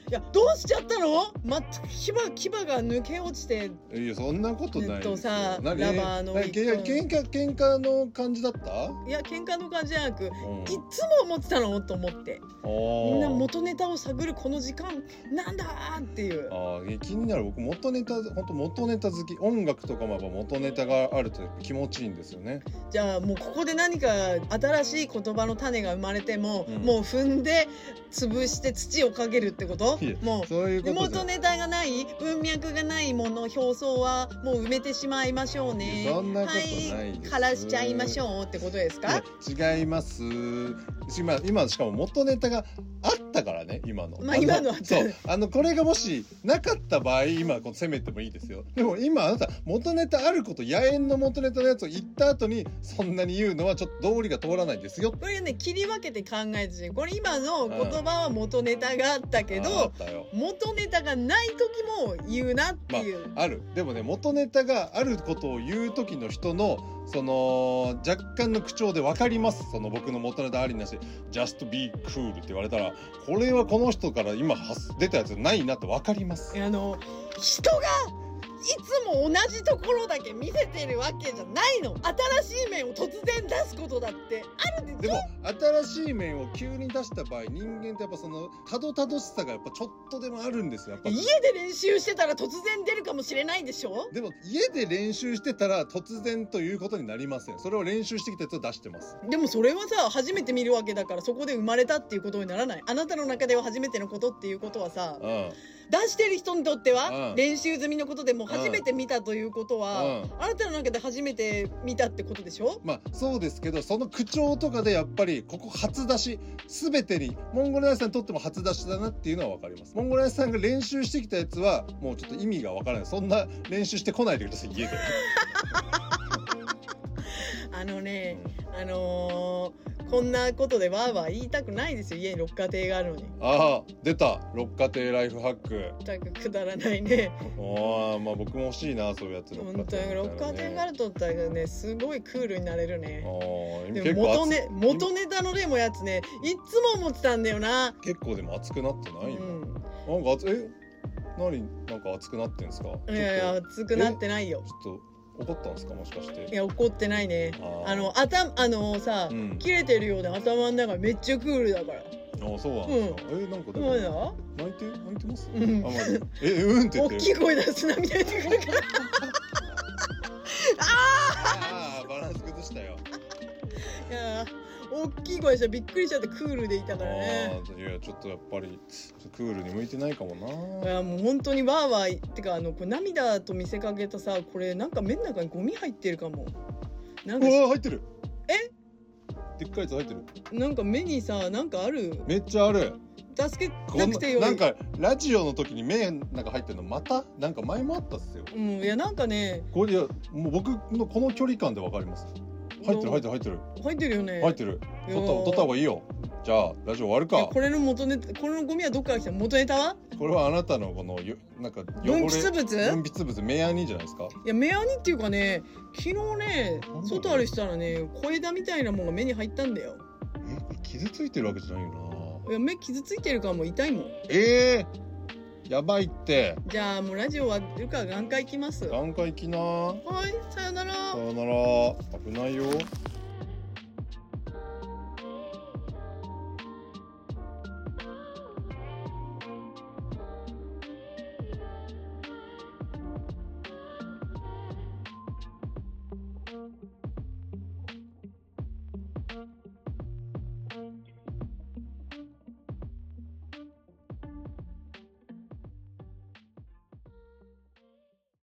いやどうしちゃったの？全く牙牙が抜け落ちて。 いやそんなことないですよ。 ずっとさなラバーのなけ喧嘩喧嘩の感じだった？ いや喧嘩の感じじゃなく、 うん、 いつも思ってたのと思って、みんな元ネタを探るこの時間なんだっていう。 ああ気になる。僕元ネタ本当元ネタ好き。音楽とかもやっぱ元ネタがあると気持ちいいんですよね。 じゃあもうここで何か新しい言葉の種が生まれても、 うん、 もう踏んで潰して土をかけるってこと？もうそういうことじゃ元ネタがない文脈がないもの表層はもう埋めてしまいましょうね。 そんなことないです。 はい、枯らしちゃいましょうってことですか？ 違います。今今しかも元ネタがあったからね今の。 まあ今のはそうあのこれがもしなかった場合今こう攻めてもいいですよ。でも今あなた元ネタあること野縁の元ネタのやつを言った後にそんなに言うのはちょっと道理が通らないですよ。 これね切り分けて考えてしこれ今の言葉は元ネタがあったけど、うん、元ネタがない時も言うなっていう、 まあ、ある。でもね元ネタがあることを言う時の人のその若干の口調で分かります。その僕の元ネタありなし Just be cool って言われたらこれはこの人から今出たやつないなって分かります。 あの人がいつも同じところだけ見せてるわけじゃないの。新しい面を突然出すことだってあるでしょ。 でも新しい面を急に出した場合人間ってやっぱそのたどたどしさがやっぱちょっとでもあるんですよ。やっぱ家で練習してたら突然出るかもしれないでしょ。 でも家で練習してたら突然ということになりません。それを練習してきたやつを出してます。 でもそれはさ初めて見るわけだからそこで生まれたっていうことにならない。あなたの中では初めてのことっていうことはさ、うん、出してる人にとっては、うん、練習済みのことでも初めて見たということは、うん、あなたの中で初めて見たってことでしょ。 まあそうですけどその口調とかでやっぱりここ初出し全てにモンゴルナイスさんにとっても初出しだなっていうのは分かります。モンゴルナイスさんが練習してきたやつはもうちょっと意味が分からない。そんな練習してこないでください家であのね、うん、あのーこんなことでわーわー言いたくないですよ。家に六花亭があるのに。 ああ出た六花亭ライフハック。 なんかくだらないね。 ああまあ僕も欲しいなそういうやつ。 本当に六花亭があるとったらねすごいクールになれるね。 あでも元ネ元ネタのでもやつねいつも思ってたんだよな。 結構でも熱くなってないの、うん、なんか熱え何なんか熱くなってんすか。 いやいや熱くなってないよ。 ちょっと怒ったんですかもしかして。 いや怒ってないね。あの頭あのさ、うん、切れてるようで頭の中めっちゃクールだから。 ああそうなんですか。うん、えなんかでも泣いて泣いてます。うん、あまりえうんって言って大きい声出す涙出てくるから。 ああバランス崩したよ。 いや大きい声してびっくりしちゃってクールでいたからね。 いやちょっとやっぱりクールに向いてないかもな。 いやもう本当にワーワーってかあのこれ涙と見せかけたさこれなんか目の中にゴミ入ってるかも。 なんかうわ入ってる。 えでっかいやつ入ってる。 なんか目にさなんかある。 めっちゃある。 助けなくてよい。 なんかラジオの時に目なんか入ってるのまたなんか前もあったっすよ。 うんいやなんかねこれいやもう僕のこの距離感でわかります。入ってる入ってる入ってる入ってるよね。 入ってる。取った取った方がいいよ。じゃあラジオ終わるか。 これの元ネタこのゴミはどっから来た元ネタは？ これはあなたのこのよなんか汚れ分泌物分泌物目やにじゃないですか。 いや目やにっていうかね昨日ね外歩いてたらね小枝みたいなものが目に入ったんだよ。 えこれ傷ついてるわけじゃないよな。 いや目傷ついてるからもう痛いもん。 ええー、やばいって。 じゃあもうラジオ終わるから眼科行きます。 眼科行きな。 はいさよなら。 さよなら。危ないよ。